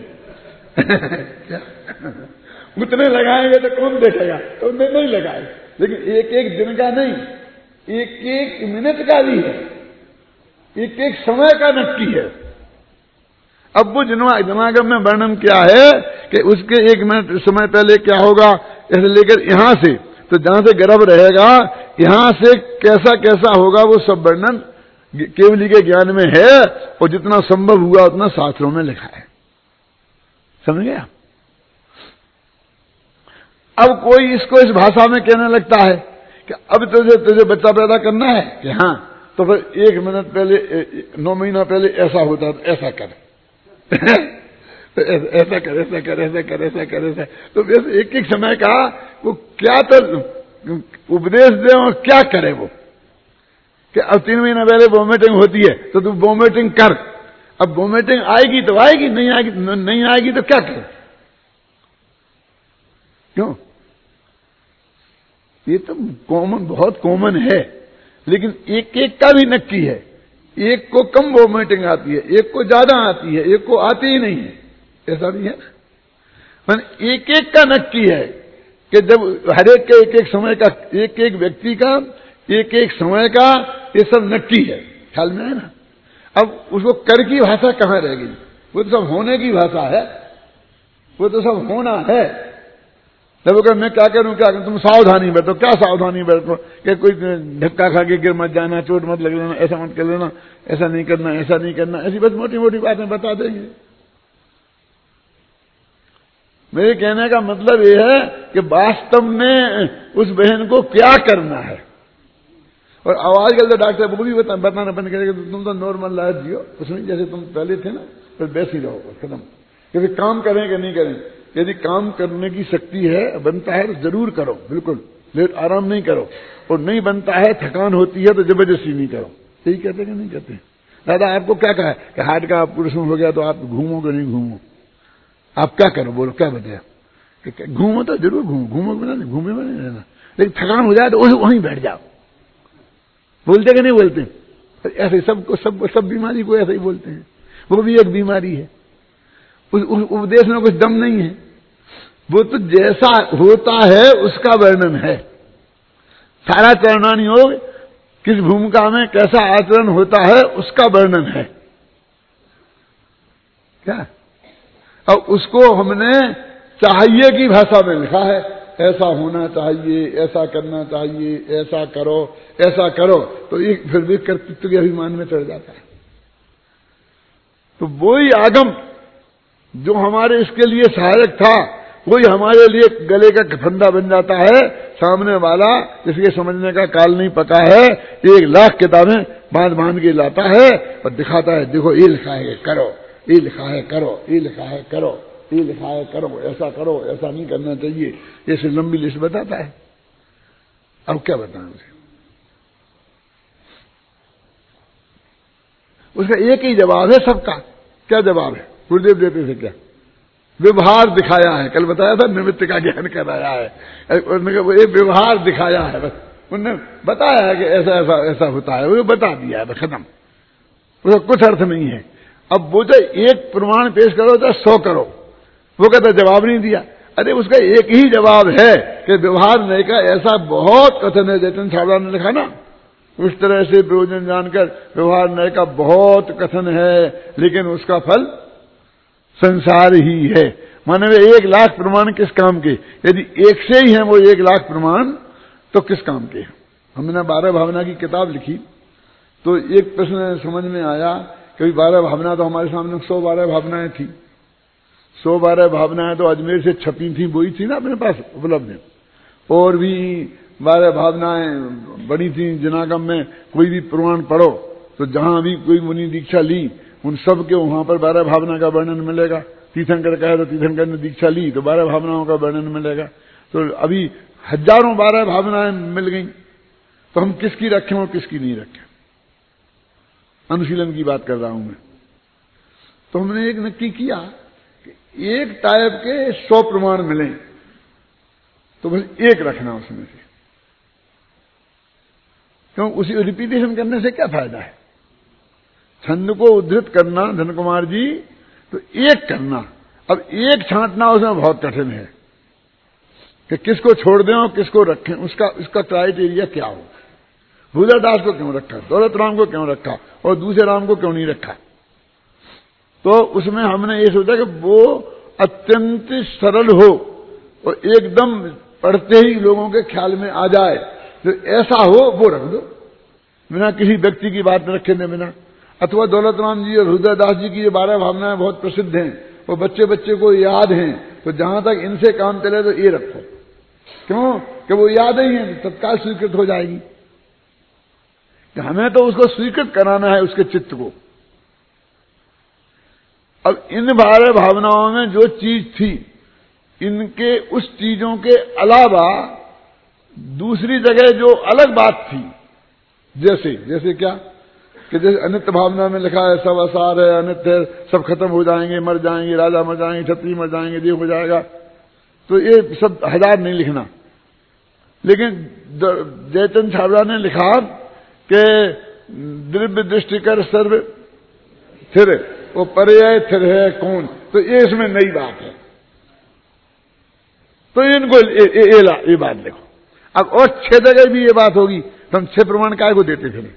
Speaker 1: उतने लगाएंगे तो कौन देखेगा, तो उन्हें नहीं लगाए। लेकिन एक एक दिन का नहीं, एक एक मिनट का भी है, एक एक समय का नक्की है। अब वो दिमाग में वर्णन क्या है कि उसके एक मिनट समय पहले क्या होगा, ऐसे लेकर यहां से, तो जहां से गर्भ रहेगा यहां से कैसा कैसा होगा, वो सब वर्णन केवली के ज्ञान में है, और जितना संभव हुआ उतना शास्त्रों में लिखा है। समझ गया। अब कोई इसको इस भाषा में कहने लगता है कि अब तुझे तुझे बच्चा पैदा करना है कि हाँ, तो फिर एक मिनट पहले, नौ महीना पहले ऐसा होता तो ऐसा कर तो ऐसा कर ऐसा कर ऐसा कर ऐसा कर ऐसा। तो वैसे एक एक समय का वो क्या तो उपदेश दे और क्या करे वो, कि अब तीन महीना पहले वोमिटिंग होती है तो तू वोमिटिंग कर। अब वोमिटिंग आएगी तो आएगी, नहीं आएगी नहीं आएगी तो क्या करे। क्यों, ये तो कॉमन, बहुत कॉमन है, लेकिन एक एक का भी नक्की है। एक को कम वोमिटिंग आती है, एक को ज्यादा आती है, एक को आती ही नहीं है, ऐसा नहीं है। मन एक एक का नक्की है कि जब हर एक के एक एक समय का, एक एक व्यक्ति का एक एक समय का, ये सब नक्की है, ख्याल में है ना। अब उसको कर की भाषा कहां रह गई, वो तो सब होने की भाषा है, वो तो सब होना है। जब अगर मैं क्या करूं, क्या करूं, तुम सावधानी बैठो, क्या सावधानी बैठो, कि कोई धक्का खा के गिर मत जाना, चोट मत लग लेना, ऐसा मत कर लेना, ऐसा नहीं करना, ऐसा नहीं करना, ऐसी बस मोटी मोटी बातें बता देंगे। मेरे कहने का मतलब यह है कि वास्तव में उस बहन को क्या करना है। और आवाज कल तो डॉक्टर वो भी बता, बताना बंद करेगा, तो तुम तो नॉर्मल लाइफ जियो, उसमें जैसे तुम पहले थे ना, फिर वैसे ही रहो, खत्म। क्योंकि काम करें कि नहीं करें, यदि काम करने की शक्ति है, बनता है तो जरूर करो, बिल्कुल लेट आराम नहीं करो, और नहीं बनता है, थकान होती है तो जबरदस्ती नहीं करो। यही कहते कि नहीं कहते। दादा आपको क्या कहा कि हार्ट का ऑपरेशन हो गया तो आप घूमो कि नहीं घूमो, आप क्या करो, बोलो क्या बताया कि घूमो तो जरूर घूमो, घूमो बिना नहीं, घूमे में नहीं रहना, लेकिन थकान हो जाए तो वहीं बैठ जाओ। बोलते कि नहीं बोलते, ऐसे सबको, सब सब बीमारी को ऐसे ही बोलते हैं, वो भी एक बीमारी है। उस उपदेश में कुछ दम नहीं है, वो तो जैसा होता है उसका वर्णन है। सारा चरणानी योग किस भूमिका में कैसा आचरण होता है उसका वर्णन है क्या। अब उसको हमने चाहिए की भाषा में लिखा है, ऐसा होना चाहिए, ऐसा करना चाहिए, ऐसा करो ऐसा करो, तो ये फिर भी कर्तृत्व के अभिमान में चढ़ जाता है। तो वही आगम जो हमारे इसके लिए सहायक था, वही हमारे लिए गले का फंदा बन जाता है। सामने वाला जिसके समझने का काल नहीं पका है, एक लाख किताबें बांध बांध के लाता है और दिखाता है, देखो ये लिखा है करो, ये लिखा है करो, ये लिखा है करो, ये लिखा है करो, ऐसा करो, ऐसा नहीं करना चाहिए, ऐसे लंबी लिस्ट बताता है। अब क्या बताएं उसे, उसका एक ही जवाब है सबका, क्या जवाब है गुरुदेव देते थे? क्या व्यवहार दिखाया है, कल बताया था निमित्त का ज्ञान कराया है, उन्होंने ये व्यवहार दिखाया है, बस उन्होंने बताया है कि ऐसा ऐसा ऐसा होता है, वो बता दिया है, बस खत्म, उसका कुछ अर्थ नहीं है। अब वो जो एक प्रमाण पेश करो तो सौ करो, वो कहता जवाब नहीं दिया। अरे उसका एक ही जवाब है कि व्यवहार नहीं का ऐसा बहुत कथन है, जयचंद छाबड़ा ने लिखा ना, उस तरह से प्रयोजन जानकर व्यवहार नय का बहुत कथन है, लेकिन उसका फल संसार ही है। माने वे एक लाख प्रमाण किस काम के? यदि एक से ही है वो एक लाख प्रमाण तो किस काम के? हमने बारह भावना की किताब लिखी तो एक प्रश्न समझ में आया कि बारह भावना तो हमारे सामने सौ बारह भावनाएं थी, सौ बारह भावनाएं तो अजमेर से छपी थी, वही थी ना अपने पास उपलब्ध है, और भी बारह भावनाएं बड़ी थी जनागम में। कोई भी प्रमाण पढ़ो तो जहां भी कोई मुनि दीक्षा ली उन सब के वहां पर बारह भावना का वर्णन मिलेगा। तीर्थंकर कहे तो तीर्थंकर ने दीक्षा ली तो बारह भावनाओं का वर्णन मिलेगा। तो अभी हजारों बारह भावनाएं मिल गई, तो हम किसकी रखें और किसकी नहीं रखें? अनुशीलन की बात कर रहा हूं मैं। तो हमने एक नक्की किया कि एक टाइप के सौ प्रमाण मिले तो बस एक रखना उसमें से, क्यों उसी रिपीटेशन करने से क्या फायदा है? छंद को उद्धृत करना धन कुमार जी तो एक करना, अब एक छांटना उसमें बहुत कठिन है कि किसको छोड़ दें और किसको रखें, उसका उसका क्राइटेरिया क्या हो? भूलादास को क्यों रखा, दौलत राम को क्यों रखा और दूसरे राम को क्यों नहीं रखा? तो उसमें हमने ये सोचा कि वो अत्यंत सरल हो और एकदम पढ़ते ही लोगों के ख्याल में आ जाए, तो ऐसा हो वो रख दो, बिना किसी व्यक्ति की बात रखे न बिना। अथवा दौलत राम जी और हृदयदास जी की ये बारह भावनाएं बहुत प्रसिद्ध हैं और बच्चे बच्चे को याद हैं, तो जहां तक इनसे काम चले तो ये रखो, क्यों कि वो याद ही है, तत्काल स्वीकृत हो जाएगी। कि हमें तो उसको स्वीकृत कराना है उसके चित्त को। अब इन बारह भावनाओं में जो चीज थी, इनके उस चीजों के अलावा दूसरी जगह जो अलग बात थी, जैसे जैसे क्या कि जैसे अनित्य भावना में लिखा है सब असार है, अनित्य है, सब खत्म हो जाएंगे, मर जाएंगे, राजा मर जाएंगे, क्षत्रिय मर जाएंगे, देव हो जाएगा, तो ये सब हजार नहीं लिखना। लेकिन जयचंद छाबड़ा ने लिखा कि दिव्य दृष्टि कर सर्व स्थिर, वो पर्याय स्थिर है कौन, तो ये इसमें नई बात है, तो इनको ये, ये, ये, ये बात देखो। अब और छह जगह भी ये बात होगी तो हम छह प्रमाण काय को देते थे?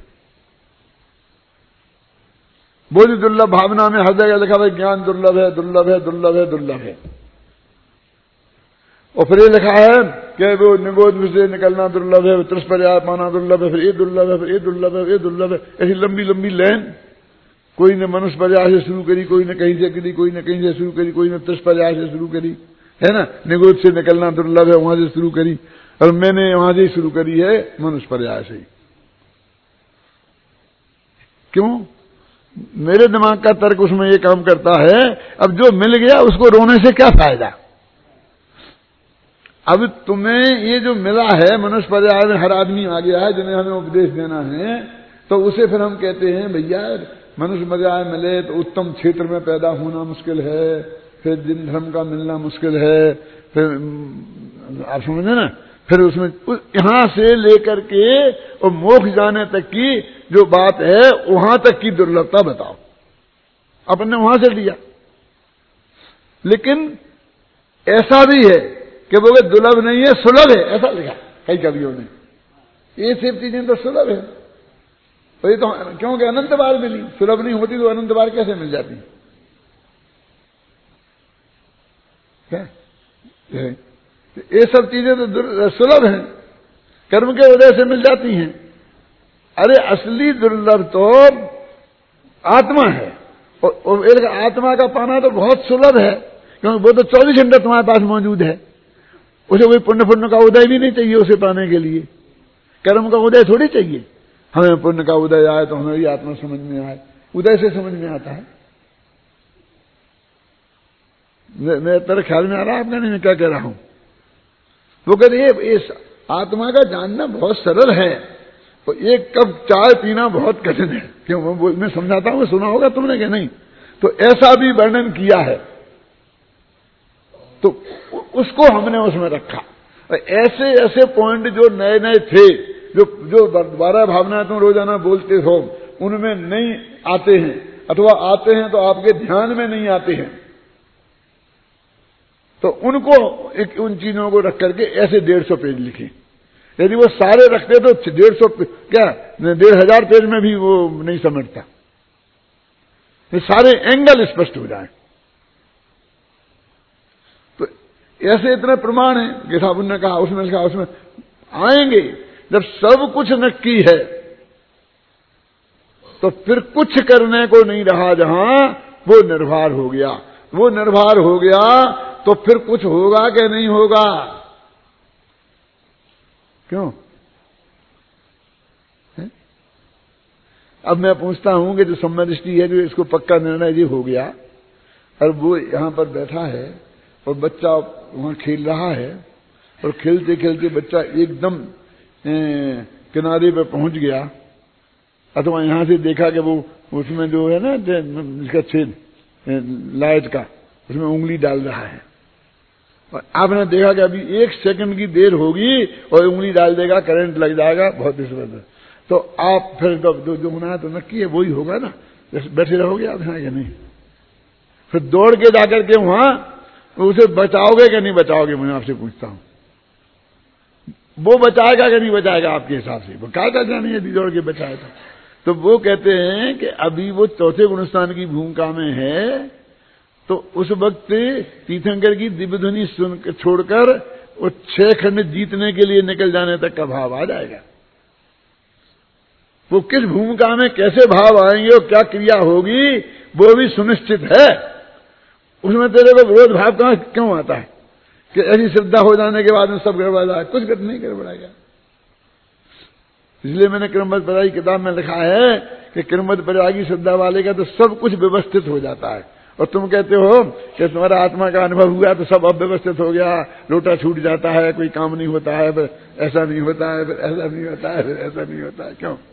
Speaker 1: बोली दुर्लभ भावना में हर जगह लिखा भाई ज्ञान दुर्लभ है, दुर्लभ है, दुर्लभ है, दुर्लभ है। और फिर ये लिखा है कि वो निगोद से निकलना दुर्लभ है, त्रिस्पर्याय पाना दुर्लभ है, फिर ये दुर्लभ है, फिर ये दुर्लभ है, ये दुर्लभ है, ऐसी लंबी लंबी लाइन। कोई ने मनुष्य पर्याय से शुरू करी, कोई ने कहीं से करी, कोई ने कहीं से शुरू करी, कोई ने त्रिस्पर्याय से शुरू करी, है ना। निगोद से निकलना दुर्लभ है, वहां से शुरू करी, और मैंने वहां से शुरू करी है मनुष्य पर्याय से। क्यों? मेरे दिमाग का तर्क उसमें ये काम करता है, अब जो मिल गया उसको रोने से क्या फायदा? अब तुम्हें ये जो मिला है मनुष्य पर्याय में हर आदमी आ गया है जिन्हें हमें उपदेश देना है, तो उसे फिर हम कहते हैं भैया मनुष्य पर्याय मिले तो उत्तम क्षेत्र में पैदा होना मुश्किल है, फिर दिन धर्म का मिलना मुश्किल है, फिर आप समझे ना, फिर उसमें यहां से लेकर के और मोक्ष जाने तक की जो बात है वहां तक की दुर्लभता बताओ। अपने वहां से लिया, लेकिन ऐसा भी है कि वो दुर्लभ नहीं है, सुलभ है, ऐसा लिखा कई कवियों ने। ये सब चीजें तो सुलभ है, तो ये तो क्योंकि अनंत बार मिली, सुलभ नहीं होती तो अनंत बार कैसे मिल जाती? क्या ये सब चीजें तो सुलभ हैं, कर्म के उदय से मिल जाती हैं। अरे असली दुर्लभ तो आत्मा है, और एक आत्मा का पाना तो बहुत सुलभ है, क्योंकि वो तो चौबीस घंटे तुम्हारे पास मौजूद है। उसे कोई पुण्य पुण्य का उदय भी नहीं चाहिए उसे पाने के लिए, कर्म का उदय थोड़ी चाहिए। हमें पुण्य का उदय आए तो हमें भी आत्मा समझ में आए, उदय से समझ में आता है। मेरे तेरे ख्याल में आ रहा है आपका? नहीं, मैं क्या कह रहा हूं? वो कहते ये इस आत्मा का जानना बहुत सरल है, तो एक कप चाय पीना बहुत कठिन है। क्यों? मैं समझाता हूं, सुना होगा तुमने कि नहीं? तो ऐसा भी वर्णन किया है, तो उसको हमने उसमें रखा। ऐसे ऐसे पॉइंट जो नए नए थे, जो जो बारह भावना तुम रोजाना बोलते हो, उनमें नहीं आते हैं, अथवा आते हैं तो आपके ध्यान में नहीं आते हैं, तो उनको एक उन चीजों को रख करके ऐसे डेढ़ सौ पेज लिखे। यदि वो सारे रखते तो डेढ़ सौ क्या डेढ़ हजार पेज में भी वो नहीं समझता, ये सारे एंगल स्पष्ट हो जाए। तो ऐसे इतने प्रमाण है कि साहब उन्होंने कहा, उसमें कहा, उसमें आएंगे। जब सब कुछ नक्की है तो फिर कुछ करने को नहीं रहा, जहां वो निर्भर हो गया। वो निर्भर हो गया तो फिर कुछ होगा कि नहीं होगा? क्यों? है? अब मैं पूछता हूं कि जो सम्मदृष्टि है, जो इसको पक्का निर्णय जी हो गया, और वो यहां पर बैठा है और बच्चा वहां खेल रहा है, और खेलते खेलते बच्चा एकदम किनारे पे पहुंच गया, अथवा यहां से देखा कि वो उसमें जो है ना जिसका छेद लाइट का, उसमें उंगली डाल रहा है, और आपने देखा कि अभी एक सेकंड की देर होगी और उंगली डाल देगा, करंट लग जाएगा, बहुत इस तो आप फिर जो जो होना है तो नक्की है वही होगा ना। जैसे बैठे रहोगे आप यहाँ या नहीं, फिर दौड़ के जाकर के वहां उसे बचाओगे कि नहीं बचाओगे? मैं आपसे पूछता हूं, वो बचाएगा कि नहीं बचाएगा आपके हिसाब से? वो क्या करना नहीं यदि दौड़ के बचाएगा। तो वो कहते हैं कि अभी वो चौथे गुणस्थान की भूमिका में है, तो उस वक्त तीर्थंकर की दिव्य ध्वनि सुन छोड़कर वो छह खंड जीतने के लिए निकल जाने तक का भाव आ जाएगा। वो किस भूमिका में कैसे भाव आएंगे और क्या क्रिया होगी वो भी सुनिश्चित है। उसमें तेरे को विरोध भाव कहां क्यों आता है कि ऐसी श्रद्धा हो जाने के बाद में सब गड़बड़ा जाए? कुछ गट नहीं गड़बड़ाएगा। इसलिए मैंने क्रमबद्ध परिरागी किताब में लिखा है कि क्रमबद्ध परिरागी श्रद्धा वाले का तो सब कुछ व्यवस्थित हो जाता है, और तुम कहते हो कि तुम्हारा आत्मा का अनुभव हुआ तो सब अव्यवस्थित हो गया, लोटा छूट जाता है, कोई काम नहीं होता है, फिर ऐसा नहीं होता है, फिर ऐसा नहीं होता है, फिर ऐसा नहीं होता है। क्यों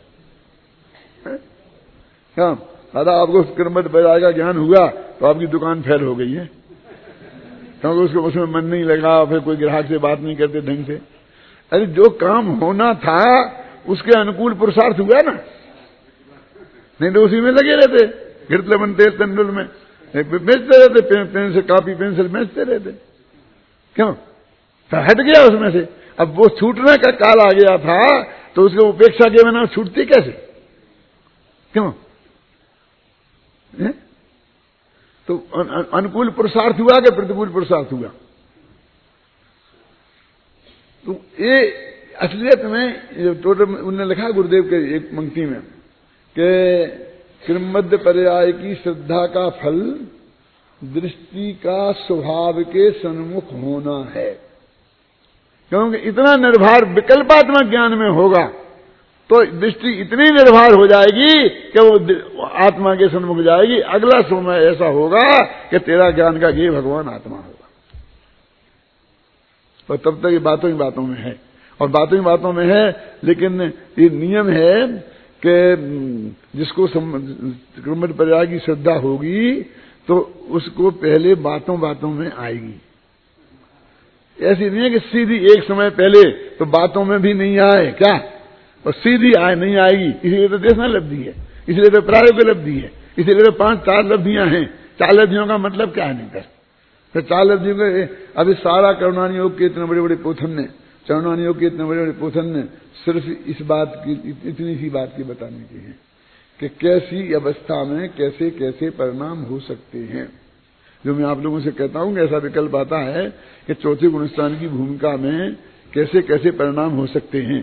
Speaker 1: क्यों दादा? आपको क्रमबद्ध परिरागी का ज्ञान हुआ तो आपकी दुकान फेल हो गई है, क्योंकि उसको उसमें मन नहीं लगा, फिर कोई ग्राहक से बात नहीं करते ढंग से। अरे जो काम होना था उसके अनुकूल पुरुषार्थ हुआ ना, नहीं तो उसी में लगे रहते, घिरतले बनते तंडुल में बेचते रहते, पेन, पेन से कापी पेंसिल बेचते रहते। क्यों? तो हट गया उसमें से। अब वो छूटने का काल आ गया था तो उसको उपेक्षा के बिना छूटती कैसे? क्यों? है? तो अनुकूल पुरुषार्थ हुआ कि प्रतिकूल पुरुषार्थ हुआ? तो ये असलियत में टोटल उन्होंने लिखा गुरुदेव के एक पंक्ति में कि क्रमबद्ध पर्याय की श्रद्धा का फल दृष्टि का स्वभाव के सन्मुख होना है। क्योंकि इतना निर्भर विकल्पात्मक ज्ञान में होगा तो दृष्टि इतनी निर्भर हो जाएगी कि वो आत्मा के सन्मुख जाएगी। अगला समय ऐसा होगा कि तेरा ज्ञान का ये भगवान आत्मा होगा। और तब तक ये बातों ही बातों में है, और बातों ही बातों में है, लेकिन ये नियम है कि जिसको क्रमबद्ध परिरागी की श्रद्धा होगी तो उसको पहले बातों बातों में आएगी। ऐसी नहीं है कि सीधी एक समय पहले तो बातों में भी नहीं आए क्या, और सीधी आए नहीं आएगी। इसलिए तो देशना लब्धि है, इसलिए तो प्रायोगिक लब्धि है, इसलिए तो पांच चार लब्धियां हैं। चार लब्धियों का मतलब क्या है? नहीं कर फिर चार लब्धियों के अभी सारा करुणान योग के इतने बड़े बड़े पोथन ने, चरुणान योग के इतने बड़े बड़े पोथन ने सिर्फ इस बात की, इतनी सी बात की बताने की है कि कैसी अवस्था में कैसे कैसे परिणाम हो सकते हैं। जो मैं आप लोगों से कहता हूं कि ऐसा विकल्प आता है कि चौथे गुणस्थान की भूमिका में कैसे कैसे परिणाम हो सकते हैं,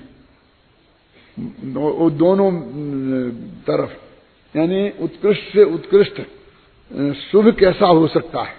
Speaker 1: वो दोनों तरफ, यानी उत्कृष्ट से उत्कृष्ट शुभ कैसा हो सकता है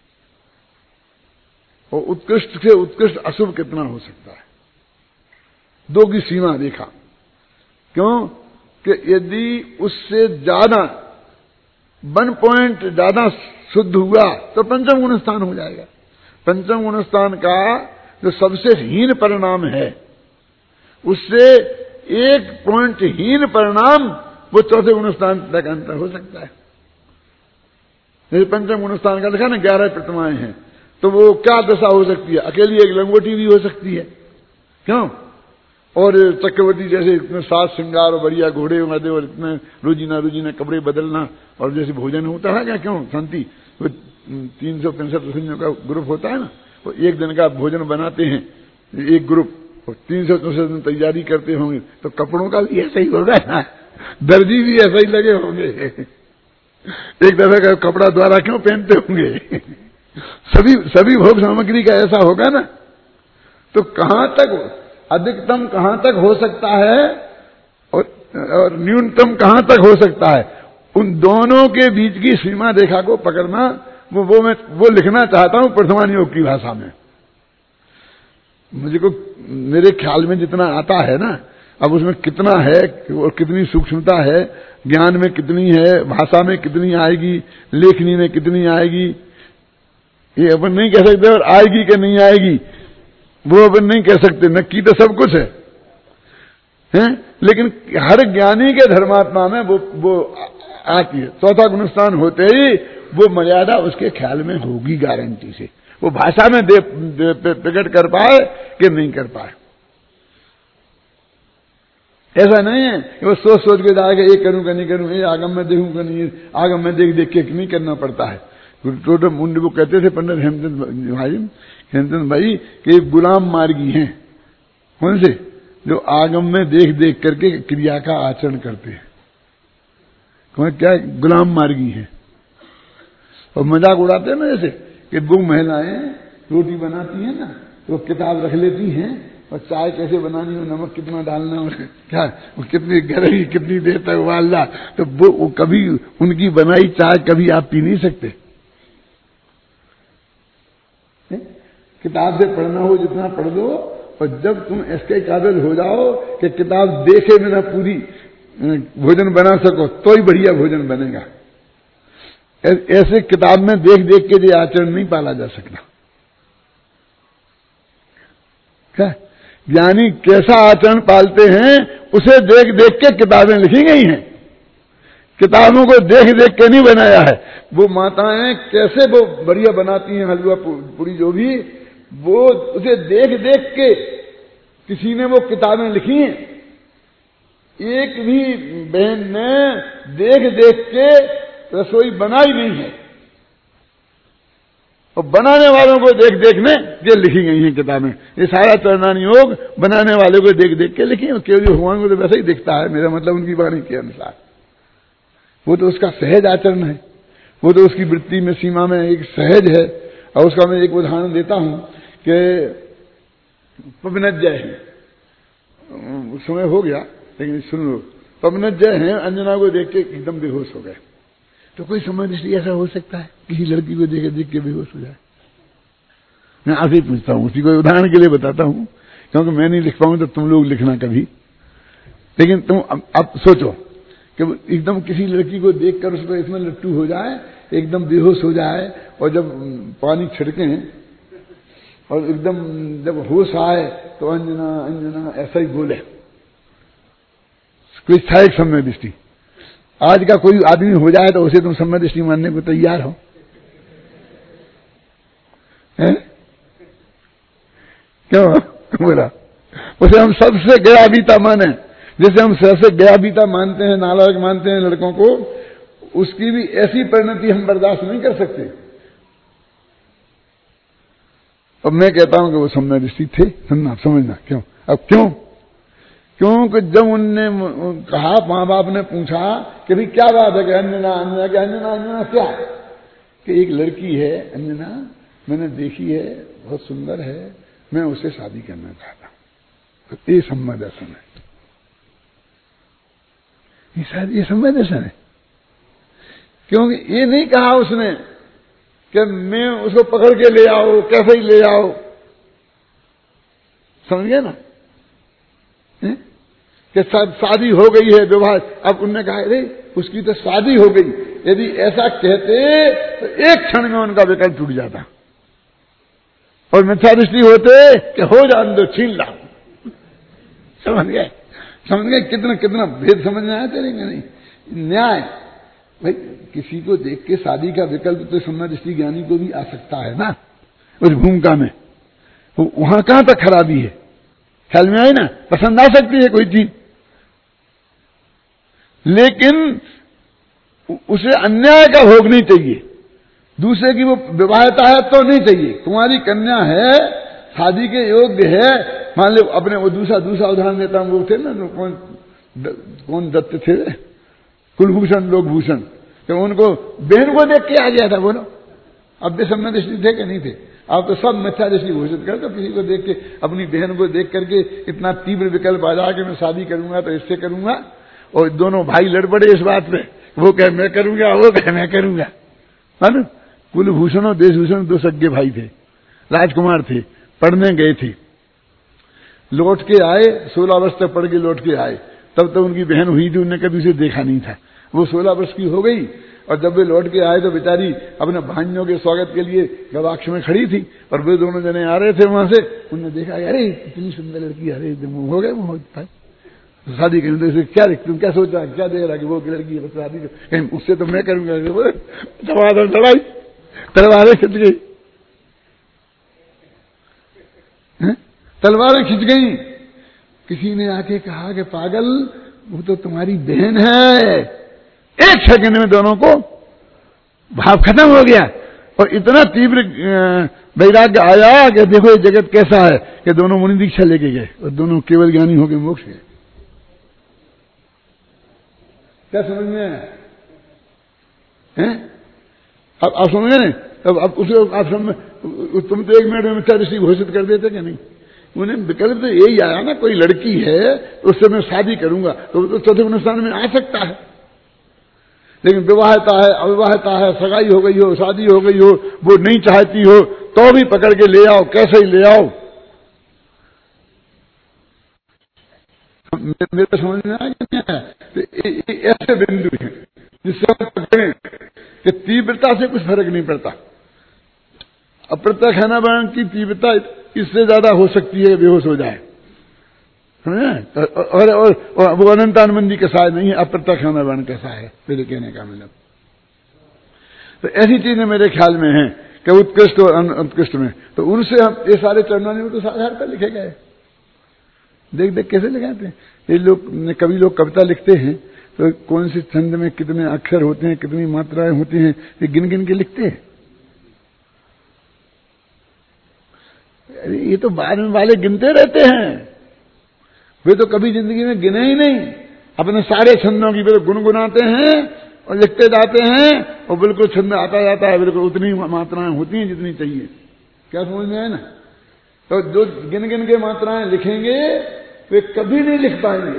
Speaker 1: और उत्कृष्ट से उत्कृष्ट अशुभ कितना हो सकता है, दो की सीमा देखा। क्यों कि यदि उससे ज्यादा वन पॉइंट ज्यादा शुद्ध हुआ तो पंचम गुण स्थान हो जाएगा। पंचम गुण स्थान का जो सबसे हीन परिणाम है उससे एक पॉइंट हीन परिणाम वो चौथे गुण स्थान तक अंतर हो सकता है। जैसे पंचम गुणस्थान का लिखा ना ग्यारह प्रतिमाएं हैं, तो वो क्या दशा हो सकती है? अकेली एक लंगोटी भी हो सकती है, क्यों? और चक्रवर्ती जैसे इतने सात श्रृंगार और बढ़िया घोड़े वादे और इतने रोजीना रोजीना कपड़े बदलना, और जैसे भोजन होता है क्या, क्यों शांति, वो तीन सौ पैंसठ रसोइयों का ग्रुप होता है ना, वो एक दिन का भोजन बनाते हैं एक ग्रुप, और तीन सौ चौसठ दिन तैयारी करते होंगे, तो कपड़ों का भी ऐसा ही होगा ना, दर्जी भी ऐसा ही लगे होंगे, एक तरह का कपड़ा द्वारा क्यों पहनते होंगे? सभी सभी भोग सामग्री का ऐसा होगा ना। तो कहां तक अधिकतम कहां तक हो सकता है और, और न्यूनतम कहां तक हो सकता है, उन दोनों के बीच की सीमा रेखा को पकड़ना, वो वो मैं वो लिखना चाहता हूं प्रथमान योग की भाषा में। मुझे को मेरे ख्याल में जितना आता है ना, अब उसमें कितना है और कितनी सूक्ष्मता है, ज्ञान में कितनी है, भाषा में कितनी आएगी, लेखनी में कितनी आएगी, ये अपन नहीं कह सकते, और आएगी कि नहीं आएगी वो अपन नहीं कह सकते, नक्की तो सब कुछ है, हैं? लेकिन हर ज्ञानी के धर्मात्मा में वो वो आती है। चौथा गुणस्थान होते ही वो मर्यादा उसके ख्याल में होगी गारंटी से, वो भाषा में दे, दे, दे, प्रकट कर पाए कि नहीं कर पाए। ऐसा नहीं है कि वो सोच सोच के जाएगा ये करूं कि नहीं करूं, ये आगम में देखूं कि नहीं, आगम में देख देख के नहीं करना पड़ता है। टोटल मुंडे वो कहते थे पंडित हेमचंद भाई हेमचंद भाई कि गुलाम मार्गी हैं, कौन से, जो आगम में देख देख करके क्रिया का आचरण करते हैं, कौन क्या गुलाम मार्गी हैं। और मजाक उड़ाते हैं ना, जैसे कि वो महिलाएं रोटी बनाती हैं ना, तो किताब रख लेती हैं और चाय कैसे बनानी हो, नमक कितना डालना हो, क्या वो कितनी गरमी कितनी देर तक उबालना, तो वो, वो कभी उनकी बनाई चाय कभी आप पी नहीं सकते। किताब से पढ़ना हो जितना पढ़ लो, और जब तुम इसके काबिल हो जाओ कि किताब देखे बिना पूरी भोजन बना सको, तो ही बढ़िया भोजन बनेगा। ऐसे किताब में देख देख के ये आचरण नहीं पाला जा सकता। क्या ज्ञानी कैसा आचरण पालते हैं, उसे देख देख के किताबें लिखी गई हैं, किताबों को देख देख के नहीं बनाया है। वो माताएं कैसे वो बढ़िया बनाती हैं हलवा पूरी जो भी, वो उसे देख देख के किसी ने वो किताबें लिखी हैं। एक भी बहन ने देख देख के रसोई बनाई नहीं है, और बनाने वालों को देख देख में ये लिखी गई हैं किताबें। ये सारा चरणान योग बनाने वाले को देख देख के लिखी है। केवल भगवान को तो वैसा ही दिखता है, मेरा मतलब उनकी वाणी के अनुसार। वो तो उसका सहज आचरण है, वो तो उसकी वृत्ति में सीमा में एक सहज है। और उसका मैं एक उदाहरण देता हूं कि पवनज्जय है, समय हो गया लेकिन सुन लो। पवनज्जय है, अंजना को देख के एकदम बेहोश हो गए। तो कोई समय दृष्टि ऐसा हो सकता है किसी लड़की को देख देख के बेहोश हो जाए? मैं आपसे पूछता हूं, उसी को उदाहरण के लिए बताता हूं, क्योंकि मैं नहीं लिख पाऊं तो तुम लोग लिखना कभी। लेकिन तुम अब, अब सोचो कि एकदम किसी लड़की को देखकर उसको इसमें लट्टू हो जाए, एकदम बेहोश हो जाए, और जब पानी छिड़के और एकदम जब होश आए तो अंजना अंजना ऐसा ही बोले। कोई था एक समय दृष्टि। आज का कोई आदमी हो जाए तो उसे तुम समय दृष्टि मानने को तैयार हो? हैं? क्यों बोला? उसे हम सबसे गया बीता माने, जैसे हम सबसे गया बीता मानते हैं, नालायक मानते हैं लड़कों को, उसकी भी ऐसी परिणति हम बर्दाश्त नहीं कर सकते। अब मैं कहता हूं कि वो समय दृष्टि थे, सुनना समझना। क्यों? अब क्यों? क्योंकि जब उनने कहा, मां बाप ने पूछा कि भाई क्या बात है कि अंजना अंजना क्या अंजना अंजना क्या, कि एक लड़की है अंजना, मैंने देखी है, बहुत सुंदर है, मैं उससे शादी करना चाहता हूं। तो ये सम्मत दर्शन है, ये शायद ये सम्मत दर्शन है। क्योंकि ये नहीं कहा उसने कि मैं उसको पकड़ के ले आओ, कैसे ही ले आओ, समझ गए ना, कि शादी हो गई है, विवाह। अब उनने कहा अरे उसकी तो शादी हो गई, यदि ऐसा कहते तो एक क्षण में उनका विकल्प टूट जाता, और मिथ्या दृष्टि होते कि हो जान दो, छीन लाओ। समझ गए? समझ गए कितना कितना भेद समझ में आया तेरे में? नहीं न्याय भाई, किसी को देख के शादी का विकल्प तो सम्यदृष्टि ज्ञानी को भी आ सकता है ना उस भूमिका में। तो वहां कहां तक खराबी है? ख्याल में आई ना? पसंद आ सकती है कोई चीज, लेकिन उसे अन्याय का भोग नहीं चाहिए। दूसरे की वो विवाहिता है तो नहीं चाहिए। तुम्हारी कन्या है, शादी के योग्य है, मान लो अपने वो दूसरा दूसरा उदाहरण देता हूं, वो थे ना कौन द, कौन दत्त थे, कुलभूषण लोकभूषण, तो उनको बहन को देख के आ गया था। बोलो अब भी सम्य दृष्टि थे कि नहीं थे? आप तो सब मिथ्या दृष्टि घोषित कर दो। किसी को देख के, अपनी बहन को देख करके इतना तीव्र विकल्प आ जाए कि मैं शादी करूंगा तो इससे करूंगा, और दोनों भाई लड़ पड़े इस बात पे, वो कहे मैं करूंगा, वो कहे मैं करूंगा, है ना? कुलभूषण और देशभूषण दो सगे भाई थे, राजकुमार थे, पढ़ने गए थे, लौट के आए, सोलह वर्ष तक पढ़ के लौट के आए, तब तो उनकी बहन हुई थी, उन्होंने कभी उसे देखा नहीं था। वो सोलह वर्ष की हो गई, और जब वे लौट के आए तो बेचारी अपने भाइयों के स्वागत के लिए गवाक्ष में खड़ी थी, और वे दोनों जने आ रहे थे वहां से। उन्होंने देखा, अरे इतनी सुंदर लड़की, अरे हो गए वो शादी करें तो क्या तुम क्या सोच रहा, क्या देख रहा कि वो लड़की है शादी कहीं उससे तो मैं करूंगा। लड़ाई, तलवारें खिंच गई, तलवारें खिंच गई। किसी ने आके कहा कि पागल, वो तो तुम्हारी बहन है। एक सेकंड में दोनों को भाव खत्म हो गया, और इतना तीव्र वैराग्य आया कि देखो ये जगत कैसा है, कि दोनों मुनि दीक्षा लेके गए और दोनों केवल ज्ञानी होकर मोक्ष गए। क्या समझ में आया? अब आप समझ गए? अब अब उसे आप समझ, तुम तो एक मिनट में मिथ्या दृष्टि घोषित कर देते कि नहीं? उन्हें विकल्प तो यही आया ना, कोई लड़की है उससे मैं शादी करूंगा तो, तो चौथे अनुष्ठान में आ सकता है। लेकिन विवाहिता है, अविवाहिता है, सगाई हो गई हो, शादी हो गई हो, वो नहीं चाहती हो, तो भी पकड़ के ले आओ, कैसे ही ले आओ। मेरे समझ में आ गया। ऐसे बिंदु हैं जिससे हम पकड़े कि तीव्रता से कुछ फर्क नहीं पड़ता। अप्रत्यक्ष खानापान की तीव्रता इससे ज्यादा हो सकती है, बेहोश हो जाए। और, और, और, और वो अनंतानंदी कैसा नहीं है, अप्रत्यक्ष खानापान कैसा है, मेरे कहने का मतलब। तो ऐसी चीजें मेरे ख्याल में हैं कि उत्कृष्ट और उत्कृष्ट में, तो उनसे हम ये सारे चरणों में तो साधारण पर लिखे गए। देख देख कैसे लगाते हैं ये लोग। कवि लोग कविता लिखते हैं तो कौन सी छंद में कितने अक्षर होते हैं, कितनी मात्राएं होती हैं, ये गिन गिन के लिखते हैं। ये तो बाद में वाले गिनते रहते हैं, वे तो कभी जिंदगी में गिने ही नहीं। अपने सारे छंदों की वे गुनगुनाते हैं और लिखते जाते हैं, और बिल्कुल छंद आता जाता है, बिल्कुल उतनी मात्राएं होती हैं जितनी चाहिए। क्या समझ में आए ना? तो जो गिन गिन के मात्राएं लिखेंगे वे कभी नहीं लिख पाएंगे।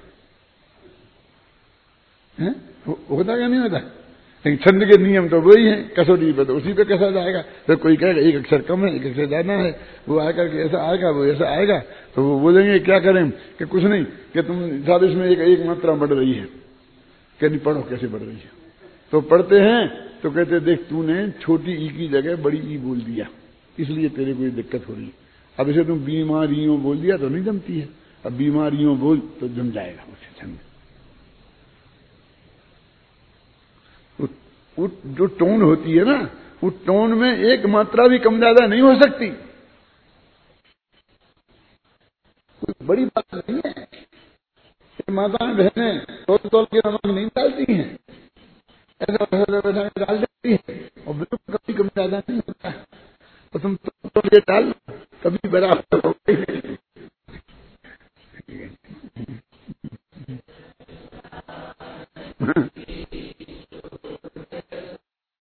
Speaker 1: हैं? हो, होता क्या नहीं होता? लेकिन छंद के नियम तो वही है, कसौटी पे तो उसी पे कसा जाएगा। तो कोई कहेगा एक अक्षर कम है, एक अक्षर ज्यादा है, वो आकर के ऐसा आएगा, वो ऐसा आएगा, तो वो बोलेंगे क्या करें कि कुछ नहीं, कि तुम साथ इसमें एक एक मात्रा बढ़ रही है, क्या नहीं पढ़ो कैसे बढ़ रही है। तो पढ़ते हैं तो कहते देख तूने छोटी ई की जगह बड़ी ई बोल दिया, इसलिए तेरे को ये दिक्कत हो रही है। अब इसे तुम बीमारियों बोल दिया तो नहीं जमती है, अब बीमारियों बोल तो जम जाएगा उसे छंद। वो जो टोन होती है ना, वो टोन में एक मात्रा भी कम ज्यादा नहीं हो सकती। कोई बड़ी बात नहीं है। माताएं बहनें तोल तोल के नमक नहीं डालती हैं, ऐसा बैठा डाल देती है, और बिल्कुल कभी कम ज्यादा नहीं होता है। तो तुम तोल तोल के डाल कभी बराबर हो गई।